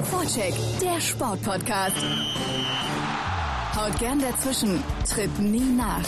Vorcheck, der Sportpodcast. Haut gern dazwischen, tritt nie nach.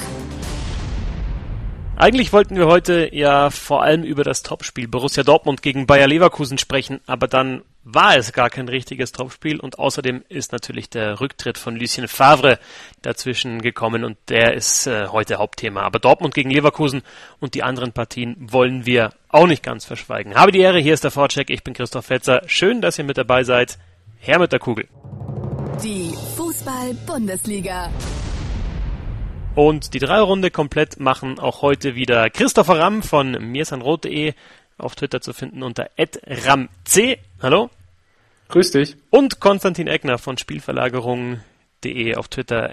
Eigentlich wollten wir heute ja vor allem über das Topspiel Borussia Dortmund gegen Bayer Leverkusen sprechen, aber dann war es gar kein richtiges Topspiel und außerdem ist natürlich der Rücktritt von Lucien Favre dazwischen gekommen und der ist heute Hauptthema. Aber Dortmund gegen Leverkusen und die anderen Partien wollen wir auch nicht ganz verschweigen. Habe die Ehre, hier ist der Vorcheck, ich bin Christoph Fetzer. Schön, dass ihr mit dabei seid. Her mit der Kugel. Die Fußball-Bundesliga. Und die Dreierrunde komplett machen auch heute wieder Christopher Ramm von mirsanrot.de, auf Twitter zu finden unter @ramc. Hallo. Grüß dich. Und Konstantin Eckner von Spielverlagerung.de auf Twitter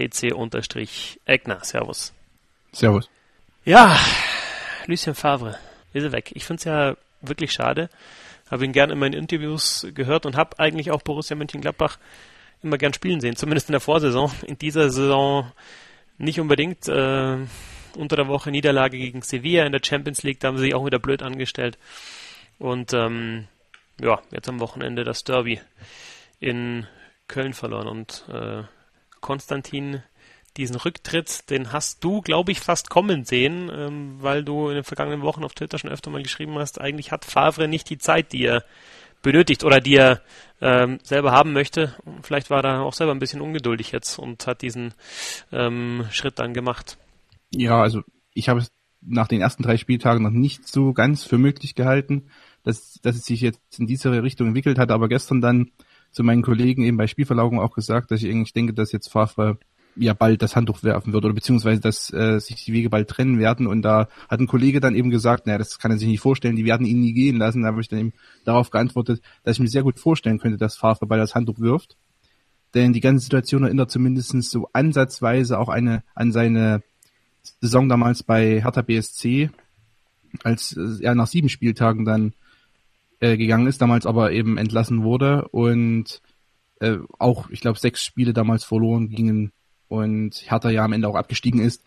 @cc_Eckner. Servus. Servus. Ja, Lucien Favre ist er weg. Ich finde es ja wirklich schade. Habe ihn gern in meinen Interviews gehört und habe eigentlich auch Borussia Mönchengladbach immer gern spielen sehen, zumindest in der Vorsaison. In dieser Saison nicht unbedingt. Unter der Woche Niederlage gegen Sevilla in der Champions League, da haben sie sich auch wieder blöd angestellt. Und jetzt am Wochenende das Derby in Köln verloren. Und Konstantin, diesen Rücktritt, den hast du, glaube ich, fast kommen sehen, weil du in den vergangenen Wochen auf Twitter schon öfter mal geschrieben hast, eigentlich hat Favre nicht die Zeit, die er benötigt oder die er selber haben möchte. Vielleicht war er auch selber ein bisschen ungeduldig jetzt und hat diesen Schritt dann gemacht. Ja, also ich habe es nach den ersten 3 Spieltagen noch nicht so ganz für möglich gehalten, dass es sich jetzt in diese Richtung entwickelt hat, aber gestern dann zu meinen Kollegen eben bei Spielverlagerung auch gesagt, dass ich eigentlich denke, dass jetzt Favre ja bald das Handtuch werfen wird oder beziehungsweise dass sich die Wege bald trennen werden, und da hat ein Kollege dann eben gesagt, naja, das kann er sich nicht vorstellen, die werden ihn nie gehen lassen. Da habe ich dann eben darauf geantwortet, dass ich mir sehr gut vorstellen könnte, dass Favre bald das Handtuch wirft, denn die ganze Situation erinnert zumindest so ansatzweise auch an seine Saison damals bei Hertha BSC, als er nach 7 Spieltagen dann gegangen ist, damals aber eben entlassen wurde und auch, ich glaube, 6 Spiele damals verloren gingen und Hertha ja am Ende auch abgestiegen ist.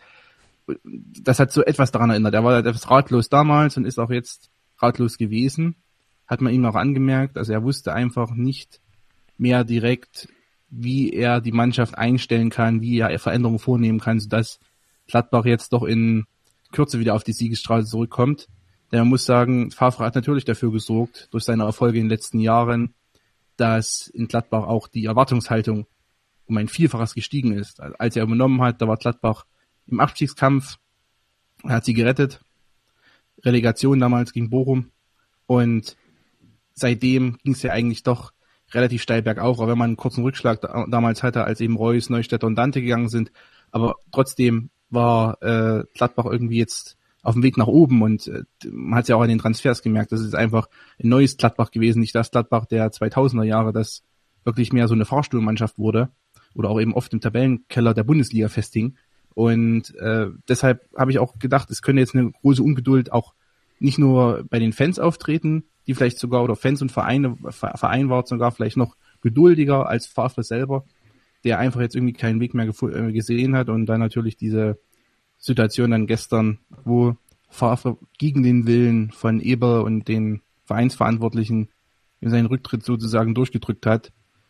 Das hat so etwas daran erinnert. Er war etwas ratlos damals und ist auch jetzt ratlos gewesen. Hat man ihm auch angemerkt. Also er wusste einfach nicht mehr direkt, wie er die Mannschaft einstellen kann, wie er Veränderungen vornehmen kann, sodass Gladbach jetzt doch in Kürze wieder auf die Siegesstraße zurückkommt. Denn man muss sagen, Favre hat natürlich dafür gesorgt, durch seine Erfolge in den letzten Jahren, dass in Gladbach auch die Erwartungshaltung um ein Vielfaches gestiegen ist. Als er übernommen hat, da war Gladbach im Abstiegskampf, er hat sie gerettet, Relegation damals gegen Bochum, und seitdem ging es ja eigentlich doch relativ steil bergauf, auch wenn man einen kurzen Rückschlag damals hatte, als eben Reus, Neustädter und Dante gegangen sind, aber trotzdem war Gladbach irgendwie jetzt auf dem Weg nach oben, und man hat es ja auch an den Transfers gemerkt, das ist einfach ein neues Gladbach gewesen, nicht das Gladbach der 2000er Jahre, das wirklich mehr so eine Fahrstuhlmannschaft wurde oder auch eben oft im Tabellenkeller der Bundesliga festhing. Und deshalb habe ich auch gedacht, es könnte jetzt eine große Ungeduld auch nicht nur bei den Fans auftreten, die vielleicht sogar, oder Fans und Verein war sogar vielleicht noch geduldiger als Favre selber, der einfach jetzt irgendwie keinen Weg mehr gesehen hat, und dann natürlich diese Situation dann gestern, wo Favre gegen den Willen von Eber und den Vereinsverantwortlichen seinen Rücktritt sozusagen durchgedrückt hat.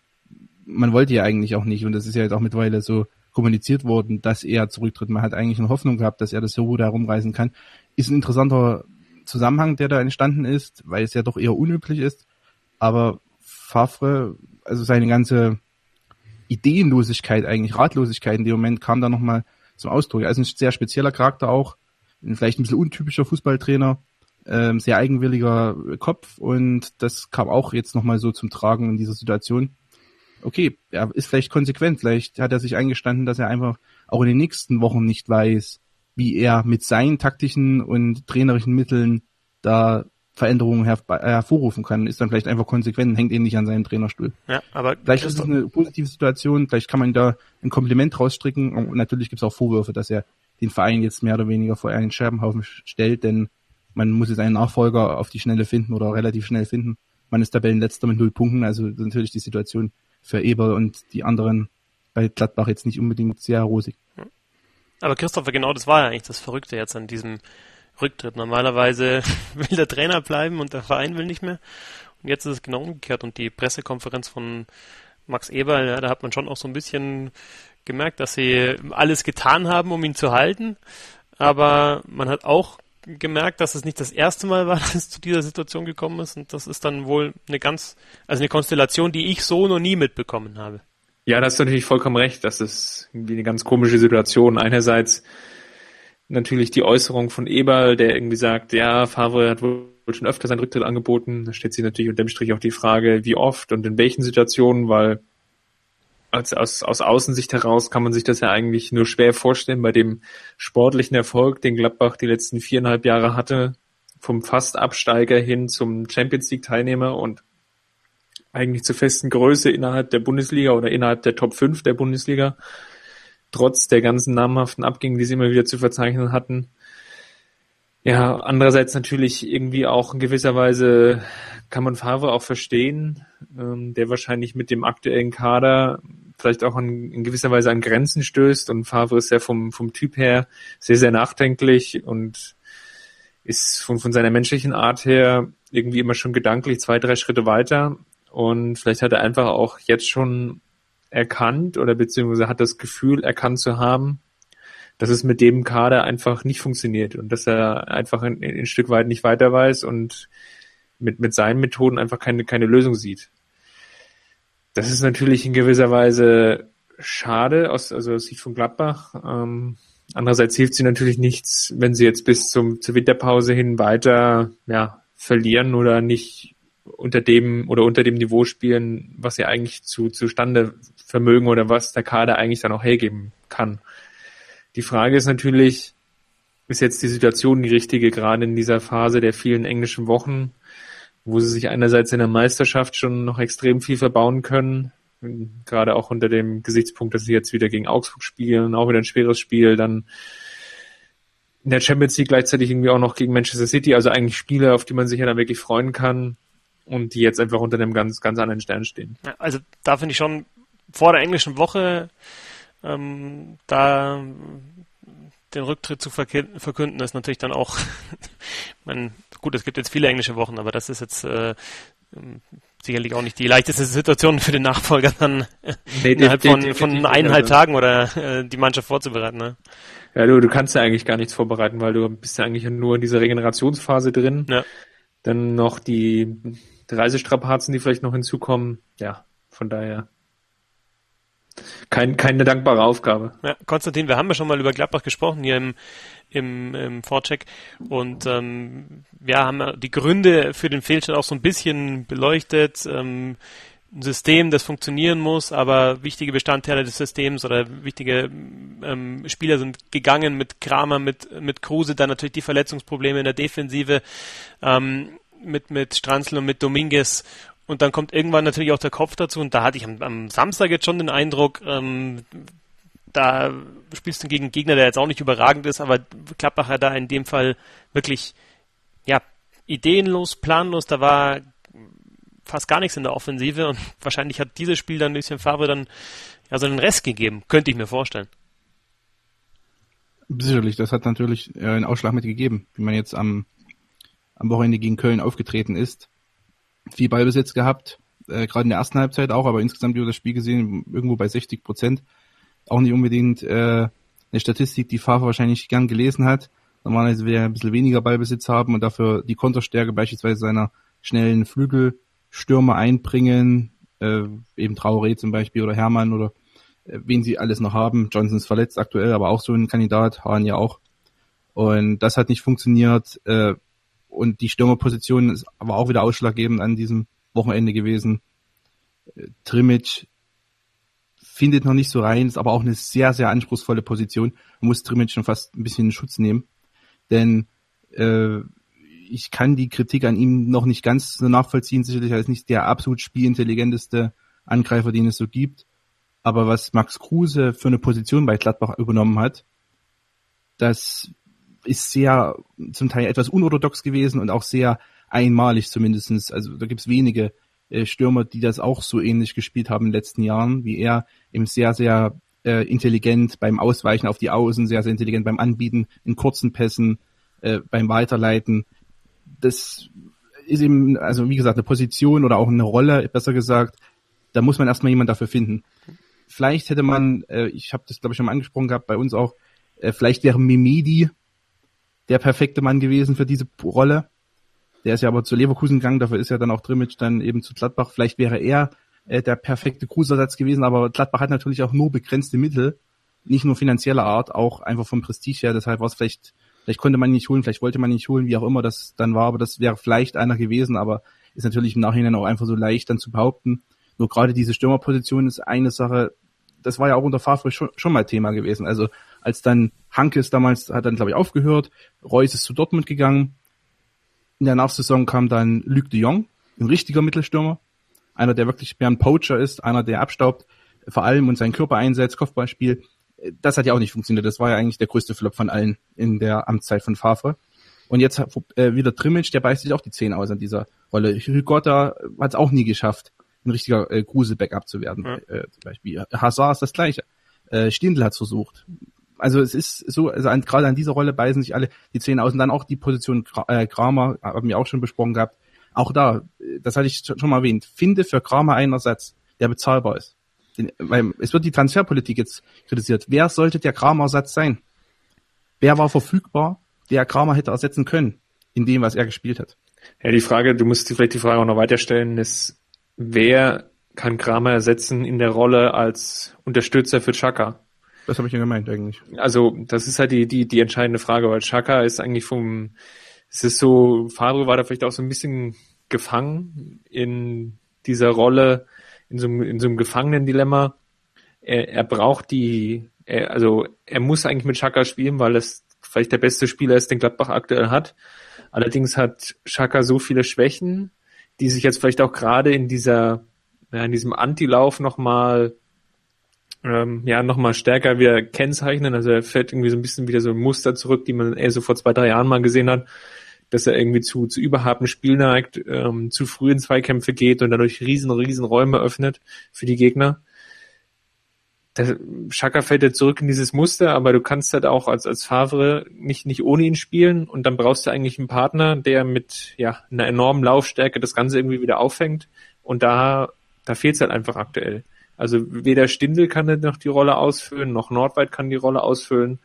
Man wollte ja eigentlich auch nicht, und das ist ja jetzt auch mittlerweile so kommuniziert worden, dass er zurücktritt. Man hat eigentlich eine Hoffnung gehabt, dass er das so da herumreißen kann. Ist ein interessanter Zusammenhang, der da entstanden ist, weil es ja doch eher unüblich ist. Aber Favre, also seine ganze Ideenlosigkeit, eigentlich Ratlosigkeit in dem Moment, kam da nochmal zum Ausdruck. Er ist ein sehr spezieller Charakter auch, vielleicht ein bisschen untypischer Fußballtrainer, sehr eigenwilliger Kopf, und das kam auch jetzt nochmal so zum Tragen in dieser Situation. Okay, er ist vielleicht konsequent, vielleicht hat er sich eingestanden, dass er einfach auch in den nächsten Wochen nicht weiß, wie er mit seinen taktischen und trainerischen Mitteln da Veränderungen hervorrufen kann, ist dann vielleicht einfach konsequent und hängt eben nicht an seinem Trainerstuhl. Ja, aber vielleicht ist es eine positive Situation, vielleicht kann man da ein Kompliment rausstricken, und natürlich gibt es auch Vorwürfe, dass er den Verein jetzt mehr oder weniger vor einen Scherbenhaufen stellt, denn man muss jetzt einen Nachfolger auf die Schnelle finden oder relativ schnell finden. Man ist Tabellenletzter mit 0 Punkten, also natürlich die Situation für Eber und die anderen bei Gladbach jetzt nicht unbedingt sehr rosig. Aber Christopher, genau das war ja eigentlich das Verrückte jetzt an diesem Rücktritt. Normalerweise will der Trainer bleiben und der Verein will nicht mehr. Und jetzt ist es genau umgekehrt. Und die Pressekonferenz von Max Eberl, ja, da hat man schon auch so ein bisschen gemerkt, dass sie alles getan haben, um ihn zu halten. Aber man hat auch gemerkt, dass es nicht das erste Mal war, dass es zu dieser Situation gekommen ist. Und das ist dann wohl eine Konstellation, die ich so noch nie mitbekommen habe. Ja, da hast du natürlich vollkommen recht. Das ist irgendwie eine ganz komische Situation. Einerseits natürlich die Äußerung von Eberl, der irgendwie sagt, ja, Favre hat wohl schon öfter seinen Rücktritt angeboten. Da stellt sich natürlich unter dem Strich auch die Frage, wie oft und in welchen Situationen, weil aus Außensicht heraus kann man sich das ja eigentlich nur schwer vorstellen bei dem sportlichen Erfolg, den Gladbach die letzten 4,5 Jahre hatte, vom fast Absteiger hin zum Champions-League-Teilnehmer und eigentlich zur festen Größe innerhalb der Bundesliga oder innerhalb der Top 5 der Bundesliga, trotz der ganzen namhaften Abgänge, die sie immer wieder zu verzeichnen hatten. Ja, andererseits natürlich irgendwie auch in gewisser Weise kann man Favre auch verstehen, der wahrscheinlich mit dem aktuellen Kader vielleicht auch in gewisser Weise an Grenzen stößt, und Favre ist ja vom Typ her sehr, sehr nachdenklich und ist von seiner menschlichen Art her irgendwie immer schon gedanklich 2-3 Schritte weiter. Und vielleicht hat er einfach auch jetzt schon erkannt oder beziehungsweise hat das Gefühl erkannt zu haben, dass es mit dem Kader einfach nicht funktioniert und dass er einfach ein Stück weit nicht weiter weiß und mit seinen Methoden einfach keine Lösung sieht. Das ist natürlich in gewisser Weise schade, aus Sicht von Gladbach. Andererseits hilft sie natürlich nichts, wenn sie jetzt bis zur Winterpause hin weiter verlieren oder nicht unter dem Niveau spielen, was sie eigentlich zustande vermögen oder was der Kader eigentlich dann auch hergeben kann. Die Frage ist natürlich, ist jetzt die Situation die richtige, gerade in dieser Phase der vielen englischen Wochen, wo sie sich einerseits in der Meisterschaft schon noch extrem viel verbauen können, gerade auch unter dem Gesichtspunkt, dass sie jetzt wieder gegen Augsburg spielen, auch wieder ein schweres Spiel, dann in der Champions League gleichzeitig irgendwie auch noch gegen Manchester City, also eigentlich Spiele, auf die man sich ja dann wirklich freuen kann und die jetzt einfach unter einem ganz, ganz anderen Stern stehen. Ja, also da finde ich schon vor der englischen Woche da den Rücktritt zu verkünden, ist natürlich dann auch, gut, es gibt jetzt viele englische Wochen, aber das ist jetzt sicherlich auch nicht die leichteste Situation für den Nachfolger dann innerhalb von 1,5 Tagen oder die Mannschaft vorzubereiten. Ne? Ja, du kannst ja eigentlich gar nichts vorbereiten, weil du bist ja eigentlich nur in dieser Regenerationsphase drin. Ja. Dann noch die Reisestrapazen, die vielleicht noch hinzukommen. Ja, von daher keine dankbare Aufgabe. Ja, Konstantin, wir haben ja schon mal über Gladbach gesprochen hier im Vorcheck und haben ja die Gründe für den Fehlstart auch so ein bisschen beleuchtet. Ein System, das funktionieren muss, aber wichtige Bestandteile des Systems oder wichtige Spieler sind gegangen mit Kramer, mit Kruse, dann natürlich die Verletzungsprobleme in der Defensive, mit Stranzl und mit Dominguez. Und dann kommt irgendwann natürlich auch der Kopf dazu. Und da hatte ich am Samstag jetzt schon den Eindruck, da spielst du gegen einen Gegner, der jetzt auch nicht überragend ist, aber Gladbach hat da in dem Fall wirklich ideenlos, planlos. Da war fast gar nichts in der Offensive. Und wahrscheinlich hat dieses Spiel dann Lucien Favre dann so einen Rest gegeben. Könnte ich mir vorstellen. Sicherlich, das hat natürlich einen Ausschlag mitgegeben, wie man jetzt am Wochenende gegen Köln aufgetreten ist. Viel Ballbesitz gehabt, gerade in der ersten Halbzeit auch, aber insgesamt über das Spiel gesehen irgendwo bei 60%. Auch nicht unbedingt eine Statistik, die Favre wahrscheinlich gern gelesen hat. Normalerweise will er ein bisschen weniger Ballbesitz haben und dafür die Konterstärke beispielsweise seiner schnellen Flügelstürmer einbringen, eben Traoré zum Beispiel oder Hermann oder wen sie alles noch haben. Johnson ist verletzt aktuell, aber auch so ein Kandidat, Hahn ja auch. Und das hat nicht funktioniert. Und die Stürmerposition ist aber auch wieder ausschlaggebend an diesem Wochenende gewesen. Trimic findet noch nicht so rein, ist aber auch eine sehr, sehr anspruchsvolle Position. Man muss Trimic schon fast ein bisschen in Schutz nehmen. Denn ich kann die Kritik an ihm noch nicht ganz so nachvollziehen. Sicherlich er ist nicht der absolut spielintelligenteste Angreifer, den es so gibt. Aber was Max Kruse für eine Position bei Gladbach übernommen hat, das ist sehr zum Teil etwas unorthodox gewesen und auch sehr einmalig zumindestens. Also da gibt es wenige Stürmer, die das auch so ähnlich gespielt haben in den letzten Jahren, wie er, eben sehr, sehr intelligent beim Ausweichen auf die Außen, sehr, sehr intelligent beim Anbieten in kurzen Pässen, beim Weiterleiten. Das ist eben, also wie gesagt, eine Position oder auch eine Rolle, besser gesagt, da muss man erstmal jemanden dafür finden. Vielleicht hätte man, ich habe das glaube ich schon mal angesprochen gehabt, bei uns auch, vielleicht wäre Mimedi der perfekte Mann gewesen für diese Rolle. Der ist ja aber zu Leverkusen gegangen, dafür ist ja dann auch Drimmitsch dann eben zu Gladbach. Vielleicht wäre er der perfekte Kruse-Ersatz gewesen, aber Gladbach hat natürlich auch nur begrenzte Mittel, nicht nur finanzieller Art, auch einfach vom Prestige her. Deshalb war es vielleicht konnte man ihn nicht holen, vielleicht wollte man ihn nicht holen, wie auch immer das dann war, aber das wäre vielleicht einer gewesen, aber ist natürlich im Nachhinein auch einfach so leicht dann zu behaupten. Nur gerade diese Stürmerposition ist eine Sache, das war ja auch unter Favre schon mal Thema gewesen. Also als dann Hankes damals hat dann, glaube ich, aufgehört, Reus ist zu Dortmund gegangen. In der Nachsaison kam dann Luc de Jong, ein richtiger Mittelstürmer. Einer, der wirklich mehr ein Poacher ist, einer, der abstaubt, vor allem und seinen Körper einsetzt, Kopfballspiel. Das hat ja auch nicht funktioniert. Das war ja eigentlich der größte Flop von allen in der Amtszeit von Favre. Und jetzt wieder Drimmitsch, der beißt sich auch die Zähne aus an dieser Rolle. Rigotta hat es auch nie geschafft, ein richtiger Kruse-Backup zu werden. Zum Beispiel. Hazard ist das Gleiche. Stindl hat es versucht. Also es ist so, also gerade an dieser Rolle beißen sich alle die Zähne aus. Und dann auch die Position Kramer, haben wir auch schon besprochen gehabt. Auch da, das hatte ich schon mal erwähnt, finde für Kramer einen Ersatz, der bezahlbar ist. Weil es wird die Transferpolitik jetzt kritisiert. Wer sollte der Kramer-Ersatz sein? Wer war verfügbar, der Kramer hätte ersetzen können, in dem, was er gespielt hat? Ja, die Frage, du musst vielleicht die Frage auch noch weiterstellen, ist, wer kann Kramer ersetzen in der Rolle als Unterstützer für Xhaka? Das habe ich ja gemeint eigentlich. Also das ist halt die entscheidende Frage, weil Xhaka ist eigentlich es ist so, Favre war da vielleicht auch so ein bisschen gefangen in dieser Rolle, in so einem Gefangenen-Dilemma. Er braucht er muss eigentlich mit Xhaka spielen, weil es vielleicht der beste Spieler ist, den Gladbach aktuell hat. Allerdings hat Xhaka so viele Schwächen, die sich jetzt vielleicht auch gerade in diesem Antilauf nochmal stärker wieder kennzeichnen. Also er fällt irgendwie so ein bisschen wieder so ein Muster zurück, die man so vor 2-3 Jahren mal gesehen hat, dass er irgendwie zu überhartem Spiel neigt, zu früh in Zweikämpfe geht und dadurch riesen Räume öffnet für die Gegner. Xhaka fällt ja zurück in dieses Muster, aber du kannst halt auch als Favre nicht ohne ihn spielen und dann brauchst du eigentlich einen Partner, der mit einer enormen Laufstärke das Ganze irgendwie wieder auffängt und da fehlt es halt einfach aktuell. Also weder Stindl kann noch die Rolle ausfüllen, noch Nordweit kann die Rolle ausfüllen.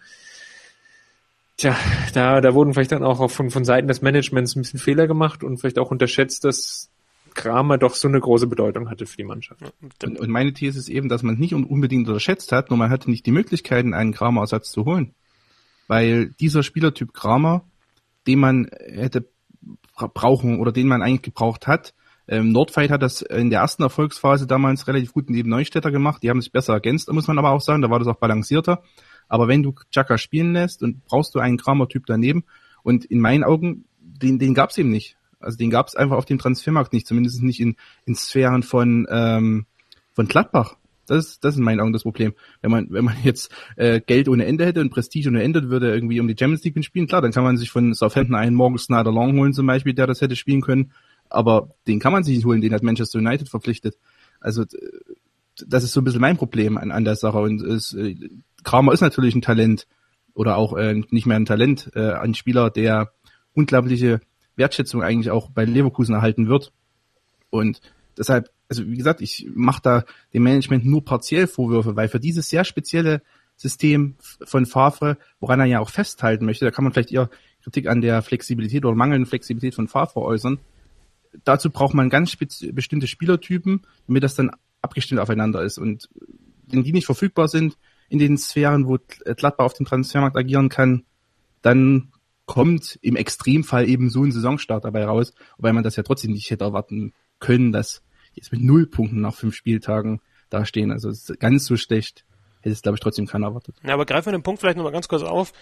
Tja, da wurden vielleicht dann auch von Seiten des Managements ein bisschen Fehler gemacht und vielleicht auch unterschätzt, dass Kramer doch so eine große Bedeutung hatte für die Mannschaft. Und meine These ist eben, dass man es nicht unbedingt unterschätzt hat, nur man hatte nicht die Möglichkeiten, einen Kramer-Ersatz zu holen. Weil dieser Spielertyp Kramer, den man hätte brauchen oder den man eigentlich gebraucht hat, Nordfight hat das in der ersten Erfolgsphase damals relativ gut neben Neustädter gemacht. Die haben sich besser ergänzt, muss man aber auch sagen. Da war das auch balancierter. Aber wenn du Xhaka spielen lässt und brauchst du einen Kramer-Typ daneben und in meinen Augen, den gab's eben nicht. Also den gab's einfach auf dem Transfermarkt nicht, zumindest nicht in Sphären von Gladbach. Das ist in meinen Augen das Problem. Wenn man jetzt Geld ohne Ende hätte und Prestige ohne Ende, würde irgendwie um die Champions League spielen, klar, dann kann man sich von Southampton einen Morgan Snyder-Long holen zum Beispiel, der das hätte spielen können. Aber den kann man sich nicht holen, den hat Manchester United verpflichtet. Also das ist so ein bisschen mein Problem an der Sache. Und Kramer ist natürlich ein Talent oder auch nicht mehr ein Talent, ein Spieler, der unglaubliche Wertschätzung eigentlich auch bei Leverkusen erhalten wird. Und deshalb, also wie gesagt, ich mache da dem Management nur partiell Vorwürfe, weil für dieses sehr spezielle System von Favre, woran er ja auch festhalten möchte, da kann man vielleicht eher Kritik an der Flexibilität oder mangelnden Flexibilität von Favre äußern. Dazu braucht man ganz bestimmte Spielertypen, damit das dann abgestimmt aufeinander ist. Und wenn die nicht verfügbar sind in den Sphären, wo Gladbach auf dem Transfermarkt agieren kann, dann kommt im Extremfall eben so ein Saisonstart dabei raus, wobei man das ja trotzdem nicht hätte erwarten können, dass jetzt mit 0 Punkten nach 5 Spieltagen dastehen. Also es ist ganz so schlecht hätte es, glaube ich, trotzdem keiner erwartet. Ja, aber greifen wir den Punkt vielleicht nochmal ganz kurz auf.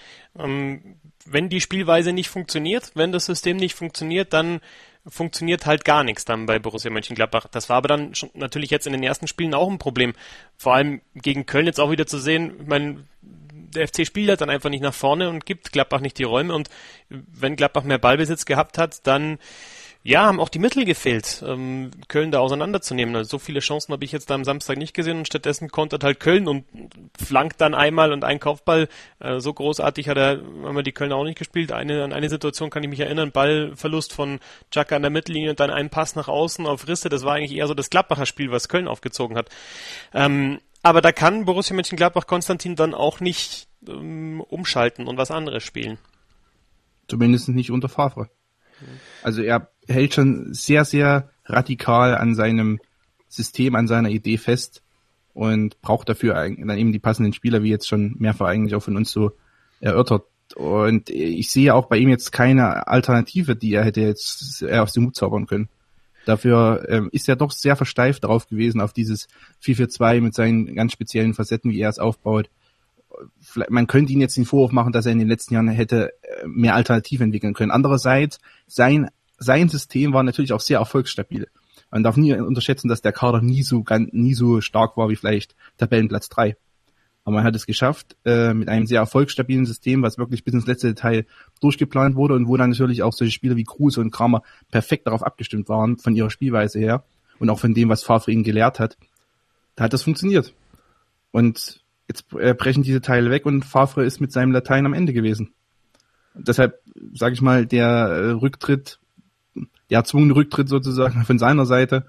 Wenn die Spielweise nicht funktioniert, wenn das System nicht funktioniert, dann funktioniert halt gar nichts dann bei Borussia Mönchengladbach. Das war aber dann schon natürlich jetzt in den ersten Spielen auch ein Problem. Vor allem gegen Köln jetzt auch wieder zu sehen, ich meine, der FC spielt halt dann einfach nicht nach vorne und gibt Gladbach nicht die Räume und wenn Gladbach mehr Ballbesitz gehabt hat, dann Ja, haben auch die Mittel gefehlt, Köln da auseinanderzunehmen. Also so viele Chancen habe ich jetzt da am Samstag nicht gesehen und stattdessen kontert halt Köln und flankt dann einmal und ein Kopfball. So großartig haben wir die Kölner auch nicht gespielt. An eine Situation kann ich mich erinnern, Ballverlust von Xhaka an der Mittellinie und dann ein Pass nach außen auf Risse. Das war eigentlich eher so das Gladbacher Spiel, was Köln aufgezogen hat. Aber da kann Borussia Mönchengladbach Konstantin dann auch nicht umschalten und was anderes spielen. Zumindest nicht unter Favre. Also er hält schon sehr, sehr radikal an seinem System, an seiner Idee fest und braucht dafür dann eben die passenden Spieler, wie jetzt schon mehrfach eigentlich auch von uns so erörtert. Und ich sehe auch bei ihm jetzt keine Alternative, die er hätte jetzt aus dem Hut zaubern können. Dafür ist er doch sehr versteift darauf gewesen, auf dieses 4-4-2 mit seinen ganz speziellen Facetten, wie er es aufbaut. Man könnte ihn jetzt den Vorwurf machen, dass er in den letzten Jahren hätte mehr Alternativen entwickeln können. Andererseits, sein System war natürlich auch sehr erfolgsstabil. Man darf nie unterschätzen, dass der Kader nie so stark war wie vielleicht Tabellenplatz 3. Aber man hat es geschafft, mit einem sehr erfolgsstabilen System, was wirklich bis ins letzte Detail durchgeplant wurde und wo dann natürlich auch solche Spieler wie Kruse und Kramer perfekt darauf abgestimmt waren, von ihrer Spielweise her und auch von dem, was Favre ihnen gelehrt hat. Da hat das funktioniert. Und jetzt brechen diese Teile weg und Favre ist mit seinem Latein am Ende gewesen. Deshalb, sage ich mal, der erzwungene Rücktritt sozusagen von seiner Seite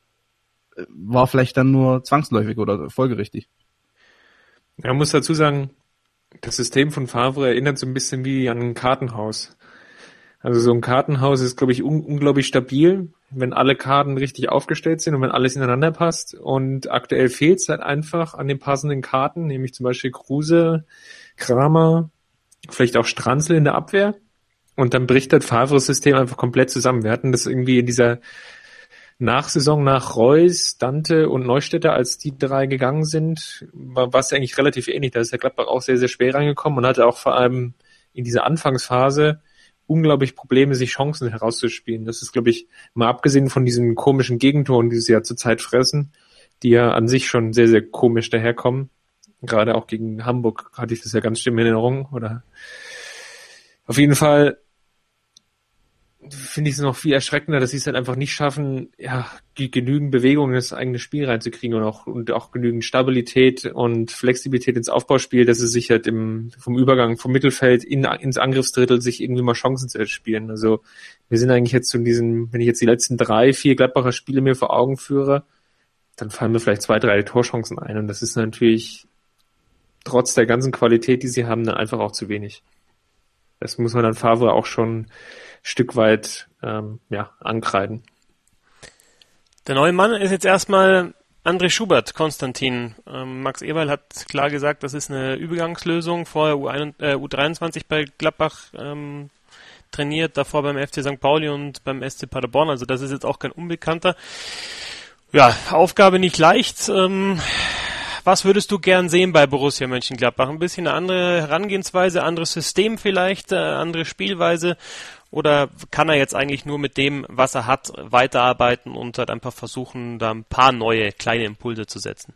war vielleicht dann nur zwangsläufig oder folgerichtig. Man muss dazu sagen, das System von Favre erinnert so ein bisschen wie an ein Kartenhaus. Also so ein Kartenhaus ist, glaube ich, unglaublich stabil, wenn alle Karten richtig aufgestellt sind und wenn alles ineinander passt. Und aktuell fehlt es halt einfach an den passenden Karten, nämlich zum Beispiel Kruse, Kramer, vielleicht auch Stranzl in der Abwehr. Und dann bricht das Favres System einfach komplett zusammen. Wir hatten das irgendwie in dieser Nachsaison nach Reus, Dante und Neustädter, als die drei gegangen sind, war es eigentlich relativ ähnlich. Da ist der Gladbach auch sehr, sehr schwer reingekommen und hatte auch vor allem in dieser Anfangsphase unglaublich Probleme, sich Chancen herauszuspielen. Das ist, glaube ich, mal abgesehen von diesen komischen Gegentoren, die sie ja zurzeit fressen, die ja an sich schon sehr, sehr komisch daherkommen. Gerade auch gegen Hamburg hatte ich das ja ganz schlimm in Erinnerung. Oder auf jeden Fall finde ich es noch viel erschreckender, dass sie es halt einfach nicht schaffen, ja, genügend Bewegung in das eigene Spiel reinzukriegen und auch genügend Stabilität und Flexibilität ins Aufbauspiel, dass sie sich halt vom Übergang vom Mittelfeld ins Angriffsdrittel sich irgendwie mal Chancen zu erspielen. Also wir sind eigentlich jetzt wenn ich jetzt die letzten 3-4 Gladbacher Spiele mir vor Augen führe, dann fallen mir vielleicht 2-3 Torchancen ein und das ist natürlich trotz der ganzen Qualität, die sie haben, dann einfach auch zu wenig. Das muss man dann Favre auch schon Stück weit ankreiden. Der neue Mann ist jetzt erstmal André Schubert, Konstantin. Max Eberl hat klar gesagt, das ist eine Übergangslösung. Vorher U23 bei Gladbach trainiert, davor beim FC St. Pauli und beim SC Paderborn. Also das ist jetzt auch kein Unbekannter. Ja, Aufgabe nicht leicht. Was würdest du gern sehen bei Borussia Mönchengladbach? Ein bisschen eine andere Herangehensweise, anderes System vielleicht, andere Spielweise? Oder kann er jetzt eigentlich nur mit dem, was er hat, weiterarbeiten und halt einfach versuchen, da ein paar neue kleine Impulse zu setzen?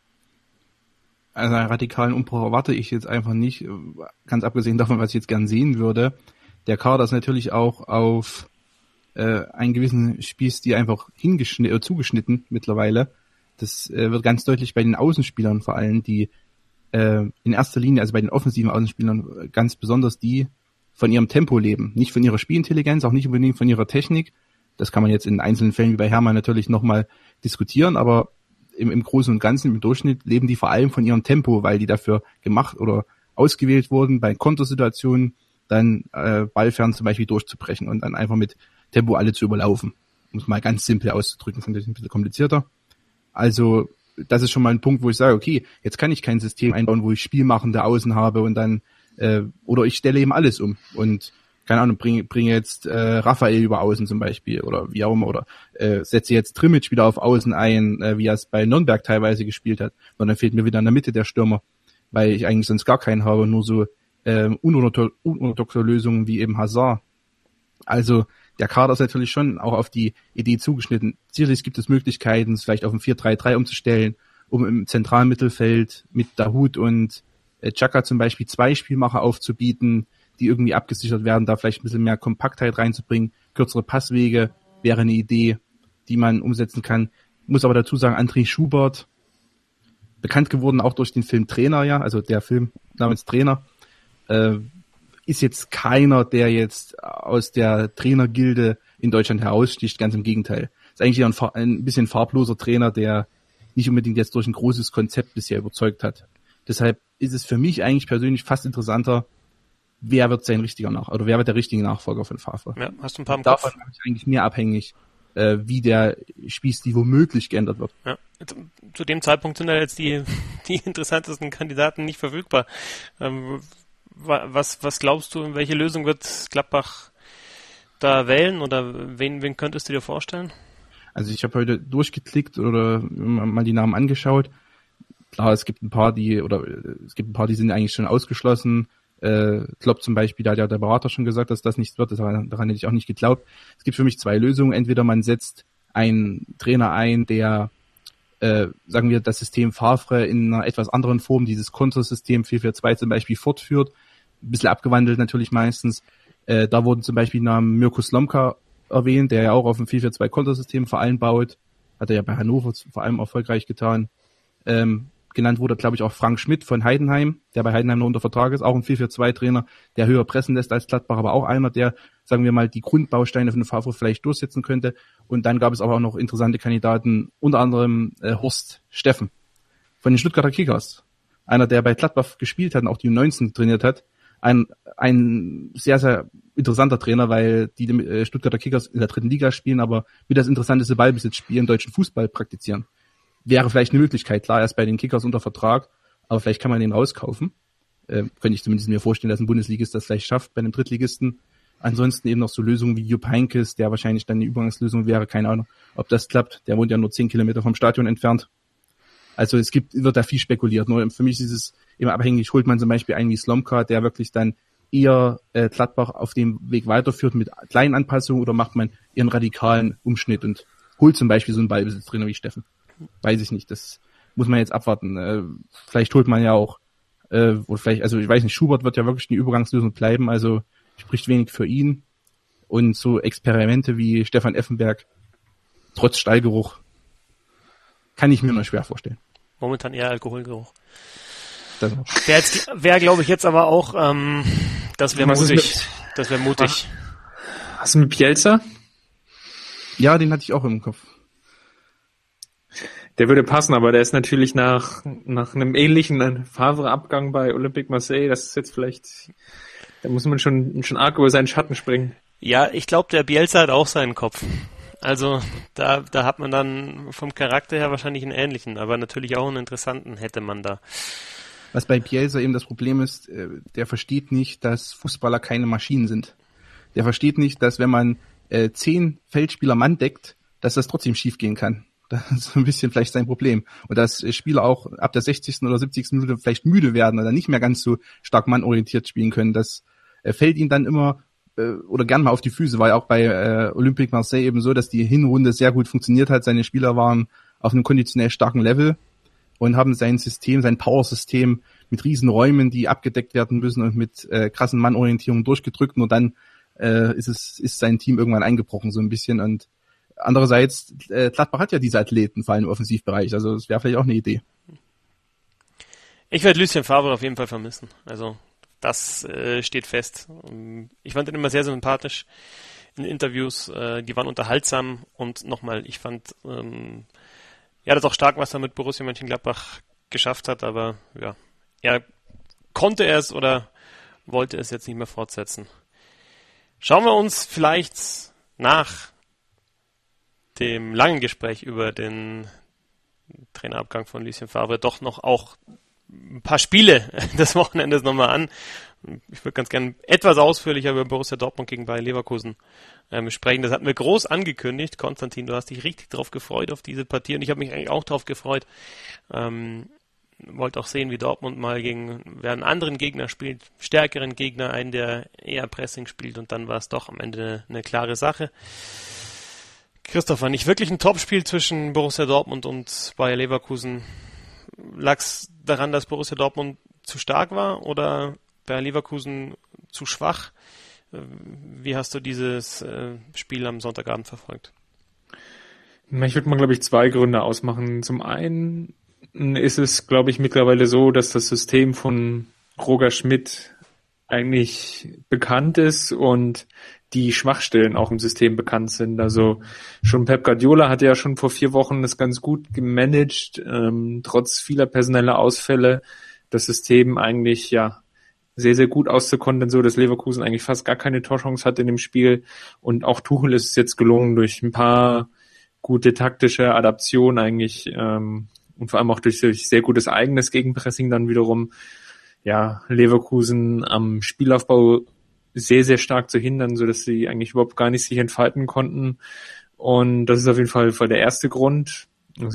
Also einen radikalen Umbruch erwarte ich jetzt einfach nicht, ganz abgesehen davon, was ich jetzt gern sehen würde. Der Kader ist natürlich auch auf einen gewissen Spielstil einfach zugeschnitten mittlerweile. Das wird ganz deutlich bei den Außenspielern vor allem, die in erster Linie, also bei den offensiven Außenspielern ganz besonders die von ihrem Tempo leben. Nicht von ihrer Spielintelligenz, auch nicht unbedingt von ihrer Technik. Das kann man jetzt in einzelnen Fällen wie bei Hermann natürlich nochmal diskutieren, aber im Großen und Ganzen, im Durchschnitt leben die vor allem von ihrem Tempo, weil die dafür gemacht oder ausgewählt wurden, bei Kontersituationen dann ballfern zum Beispiel durchzubrechen und dann einfach mit Tempo alle zu überlaufen. Um es mal ganz simpel auszudrücken, vielleicht ein bisschen komplizierter. Also das ist schon mal ein Punkt, wo ich sage, okay, jetzt kann ich kein System einbauen, wo ich spielmachende Außen habe und dann oder ich stelle eben alles um und keine Ahnung, bringe jetzt Raphael über Außen zum Beispiel oder wie auch immer oder setze jetzt Trimic wieder auf Außen ein, wie er es bei Nürnberg teilweise gespielt hat, sondern fehlt mir wieder in der Mitte der Stürmer, weil ich eigentlich sonst gar keinen habe, nur so unorthodoxe Lösungen wie eben Hazard. Also der Kader ist natürlich schon auch auf die Idee zugeschnitten. Sicherlich gibt es Möglichkeiten, es vielleicht auf ein 4-3-3 umzustellen, um im zentralen Mittelfeld mit Dahoud und Xhaka zum Beispiel 2 Spielmacher aufzubieten, die irgendwie abgesichert werden, da vielleicht ein bisschen mehr Kompaktheit reinzubringen, kürzere Passwege wäre eine Idee, die man umsetzen kann. Ich muss aber dazu sagen, André Schubert, bekannt geworden auch durch den Film Trainer, ja, also der Film namens Trainer, ist jetzt keiner, der jetzt aus der Trainergilde in Deutschland heraussticht, ganz im Gegenteil. Ist eigentlich eher ein bisschen farbloser Trainer, der nicht unbedingt jetzt durch ein großes Konzept bisher überzeugt hat. Deshalb ist es für mich eigentlich persönlich fast interessanter, wer wird der richtige Nachfolger von Favre. Ja, hast du ein paar im Kopf? Davon ist eigentlich mehr abhängig, wie der Spielstil womöglich geändert wird. Ja. Zu dem Zeitpunkt sind ja jetzt die interessantesten Kandidaten nicht verfügbar. Was glaubst du, in welche Lösung wird Gladbach da wählen oder wen könntest du dir vorstellen? Also ich habe heute durchgeklickt oder mal die Namen angeschaut. Klar, es gibt ein paar, die sind eigentlich schon ausgeschlossen. Klopp zum Beispiel, da hat ja der Berater schon gesagt, dass das nichts wird. Daran hätte ich auch nicht geglaubt. Es gibt für mich zwei Lösungen. Entweder man setzt einen Trainer ein, der, sagen wir, das System Favre in einer etwas anderen Form, dieses Kontersystem 4-4-2 zum Beispiel fortführt. Ein bisschen abgewandelt natürlich meistens. Da wurden zum Beispiel Namen Mirko Slomka erwähnt, der ja auch auf ein 4-4-2 vor allem baut. Hat er ja bei Hannover vor allem erfolgreich getan. Genannt wurde, glaube ich, auch Frank Schmidt von Heidenheim, der bei Heidenheim noch unter Vertrag ist, auch ein 4-4-2-Trainer, der höher pressen lässt als Gladbach, aber auch einer, der, sagen wir mal, die Grundbausteine von Favre vielleicht durchsetzen könnte. Und dann gab es aber auch noch interessante Kandidaten, unter anderem Horst Steffen von den Stuttgarter Kickers. Einer, der bei Gladbach gespielt hat und auch die U19 trainiert hat. Ein sehr, sehr interessanter Trainer, weil die Stuttgarter Kickers in der 3. Liga spielen, aber mit das interessanteste Ballbesitzspiel im deutschen Fußball praktizieren. Wäre vielleicht eine Möglichkeit, klar, erst bei den Kickers unter Vertrag, aber vielleicht kann man den rauskaufen. Könnte ich zumindest mir vorstellen, dass ein Bundesligist das vielleicht schafft bei einem Drittligisten. Ansonsten eben noch so Lösungen wie Jupp Heynckes, der wahrscheinlich dann die Übergangslösung wäre, keine Ahnung, ob das klappt. Der wohnt ja nur 10 Kilometer vom Stadion entfernt. Also wird da viel spekuliert. Nur für mich ist es immer abhängig, holt man zum Beispiel einen wie Slomka, der wirklich dann eher Gladbach auf dem Weg weiterführt mit kleinen Anpassungen, oder macht man eher einen radikalen Umschnitt und holt zum Beispiel so einen Ballbesitztrainer wie Steffen. Weiß ich nicht, das muss man jetzt abwarten. Vielleicht holt man ja auch, oder vielleicht, also ich weiß nicht, Schubert wird ja wirklich eine Übergangslösung bleiben, also spricht wenig für ihn. Und so Experimente wie Stefan Effenberg, trotz Stallgeruch, kann ich mir nur schwer vorstellen. Momentan eher Alkoholgeruch. Das Wäre, glaube ich, jetzt aber auch, das wäre mutig. Das wäre mutig. Hast du mit Bielsa? Ja, den hatte ich auch im Kopf. Der würde passen, aber der ist natürlich nach einem ähnlichen Favre-Abgang bei Olympique Marseille, das ist jetzt vielleicht, da muss man schon arg über seinen Schatten springen. Ja, ich glaube, der Bielsa hat auch seinen Kopf. Also da hat man dann vom Charakter her wahrscheinlich einen ähnlichen, aber natürlich auch einen interessanten hätte man da. Was bei Bielsa eben das Problem ist, der versteht nicht, dass Fußballer keine Maschinen sind. Der versteht nicht, dass wenn man 10 Feldspieler Mann deckt, dass das trotzdem schief gehen kann. Das ist so ein bisschen vielleicht sein Problem. Und dass Spieler auch ab der 60. oder 70. Minute vielleicht müde werden oder nicht mehr ganz so stark mannorientiert spielen können. Das fällt ihm dann immer oder gern mal auf die Füße. War ja auch bei Olympique Marseille eben so, dass die Hinrunde sehr gut funktioniert hat. Seine Spieler waren auf einem konditionell starken Level und haben sein Power-System mit riesen Räumen, die abgedeckt werden müssen und mit krassen Mannorientierungen durchgedrückt. Nur dann ist sein Team irgendwann eingebrochen so ein bisschen. Und andererseits, Gladbach hat ja diese Athleten, vor allem im Offensivbereich. Also das wäre vielleicht auch eine Idee. Ich werde Lucien Favre auf jeden Fall vermissen. Also das steht fest. Ich fand ihn immer sehr sympathisch in Interviews. Die waren unterhaltsam. Und nochmal, ich fand das auch stark, was er mit Borussia Mönchengladbach geschafft hat. Aber ja, er konnte es oder wollte es jetzt nicht mehr fortsetzen. Schauen wir uns vielleicht nach dem langen Gespräch über den Trainerabgang von Lucien Favre doch noch auch ein paar Spiele des Wochenendes nochmal an. Ich würde ganz gerne etwas ausführlicher über Borussia Dortmund gegen Bayer Leverkusen sprechen. Das hatten wir groß angekündigt. Konstantin, du hast dich richtig drauf gefreut auf diese Partie und ich habe mich eigentlich auch drauf gefreut. Wollte auch sehen, wie Dortmund mal gegen einen anderen Gegner spielt, stärkeren Gegner, einen, der eher Pressing spielt, und dann war es doch am Ende eine klare Sache. Christopher, nicht wirklich ein Topspiel zwischen Borussia Dortmund und Bayer Leverkusen. Lag es daran, dass Borussia Dortmund zu stark war oder Bayer Leverkusen zu schwach? Wie hast du dieses Spiel am Sonntagabend verfolgt? Ich würde mal, glaube ich, 2 Gründe ausmachen. Zum einen ist es, glaube ich, mittlerweile so, dass das System von Roger Schmidt eigentlich bekannt ist und die Schwachstellen auch im System bekannt sind. Also schon Pep Guardiola hat ja schon vor 4 Wochen das ganz gut gemanagt, trotz vieler personeller Ausfälle das System eigentlich ja sehr, sehr gut auszukontern, so dass Leverkusen eigentlich fast gar keine Torchance hat in dem Spiel. Und auch Tuchel ist es jetzt gelungen, durch ein paar gute taktische Adaptionen eigentlich und vor allem auch durch sehr gutes eigenes Gegenpressing dann wiederum ja Leverkusen am Spielaufbau sehr, sehr stark zu hindern, so dass sie eigentlich überhaupt gar nicht sich entfalten konnten. Und das ist auf jeden Fall der erste Grund. Also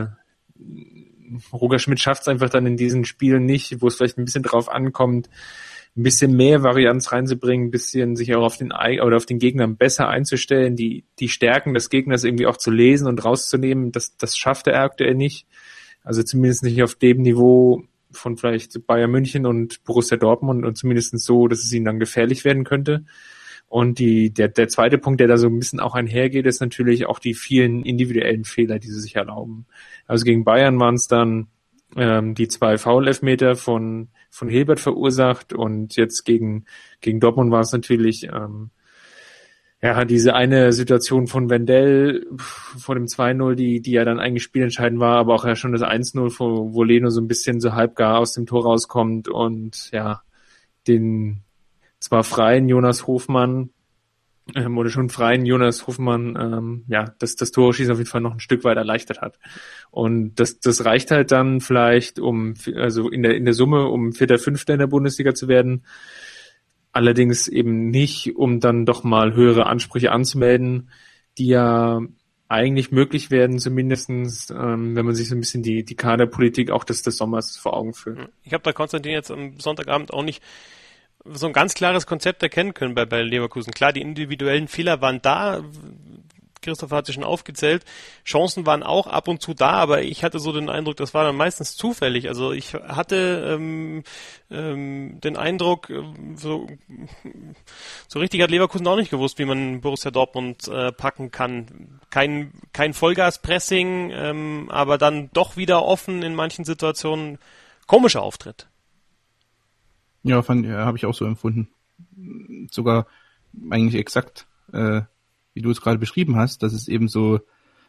Roger Schmidt schafft es einfach dann in diesen Spielen nicht, wo es vielleicht ein bisschen drauf ankommt, ein bisschen mehr Varianz reinzubringen, ein bisschen sich auch auf den Gegnern besser einzustellen, die Stärken des Gegners irgendwie auch zu lesen und rauszunehmen. Das schafft er aktuell nicht. Also zumindest nicht auf dem Niveau von vielleicht Bayern München und Borussia Dortmund und zumindest so, dass es ihnen dann gefährlich werden könnte. Und der zweite Punkt, der da so ein bisschen auch einhergeht, ist natürlich auch die vielen individuellen Fehler, die sie sich erlauben. Also gegen Bayern waren es dann die 2 Foul-Elfmeter von Hilbert verursacht und jetzt gegen Dortmund war es natürlich diese eine Situation von Wendell vor dem 2-0, die ja dann eigentlich spielentscheidend war, aber auch ja schon das 1-0, wo Leno so ein bisschen so halbgar aus dem Tor rauskommt und ja, den zwar freien Jonas Hofmann das Tore-Schießen auf jeden Fall noch ein Stück weit erleichtert hat. Und das reicht halt dann vielleicht, also in der Summe, um 4., 5. in der Bundesliga zu werden. Allerdings eben nicht, um dann doch mal höhere Ansprüche anzumelden, die ja eigentlich möglich werden, zumindestens, wenn man sich so ein bisschen die Kaderpolitik auch des Sommers vor Augen führt. Ich habe da Konstantin jetzt am Sonntagabend auch nicht so ein ganz klares Konzept erkennen können bei Leverkusen. Klar, die individuellen Fehler waren da. Christoph hat sie schon aufgezählt. Chancen waren auch ab und zu da, aber ich hatte so den Eindruck, das war dann meistens zufällig. Also ich hatte den Eindruck, so richtig hat Leverkusen auch nicht gewusst, wie man Borussia Dortmund packen kann. Kein Vollgas-Pressing, aber dann doch wieder offen in manchen Situationen. Komischer Auftritt. Ja, habe ich auch so empfunden. Sogar eigentlich exakt, wie du es gerade beschrieben hast, dass es eben so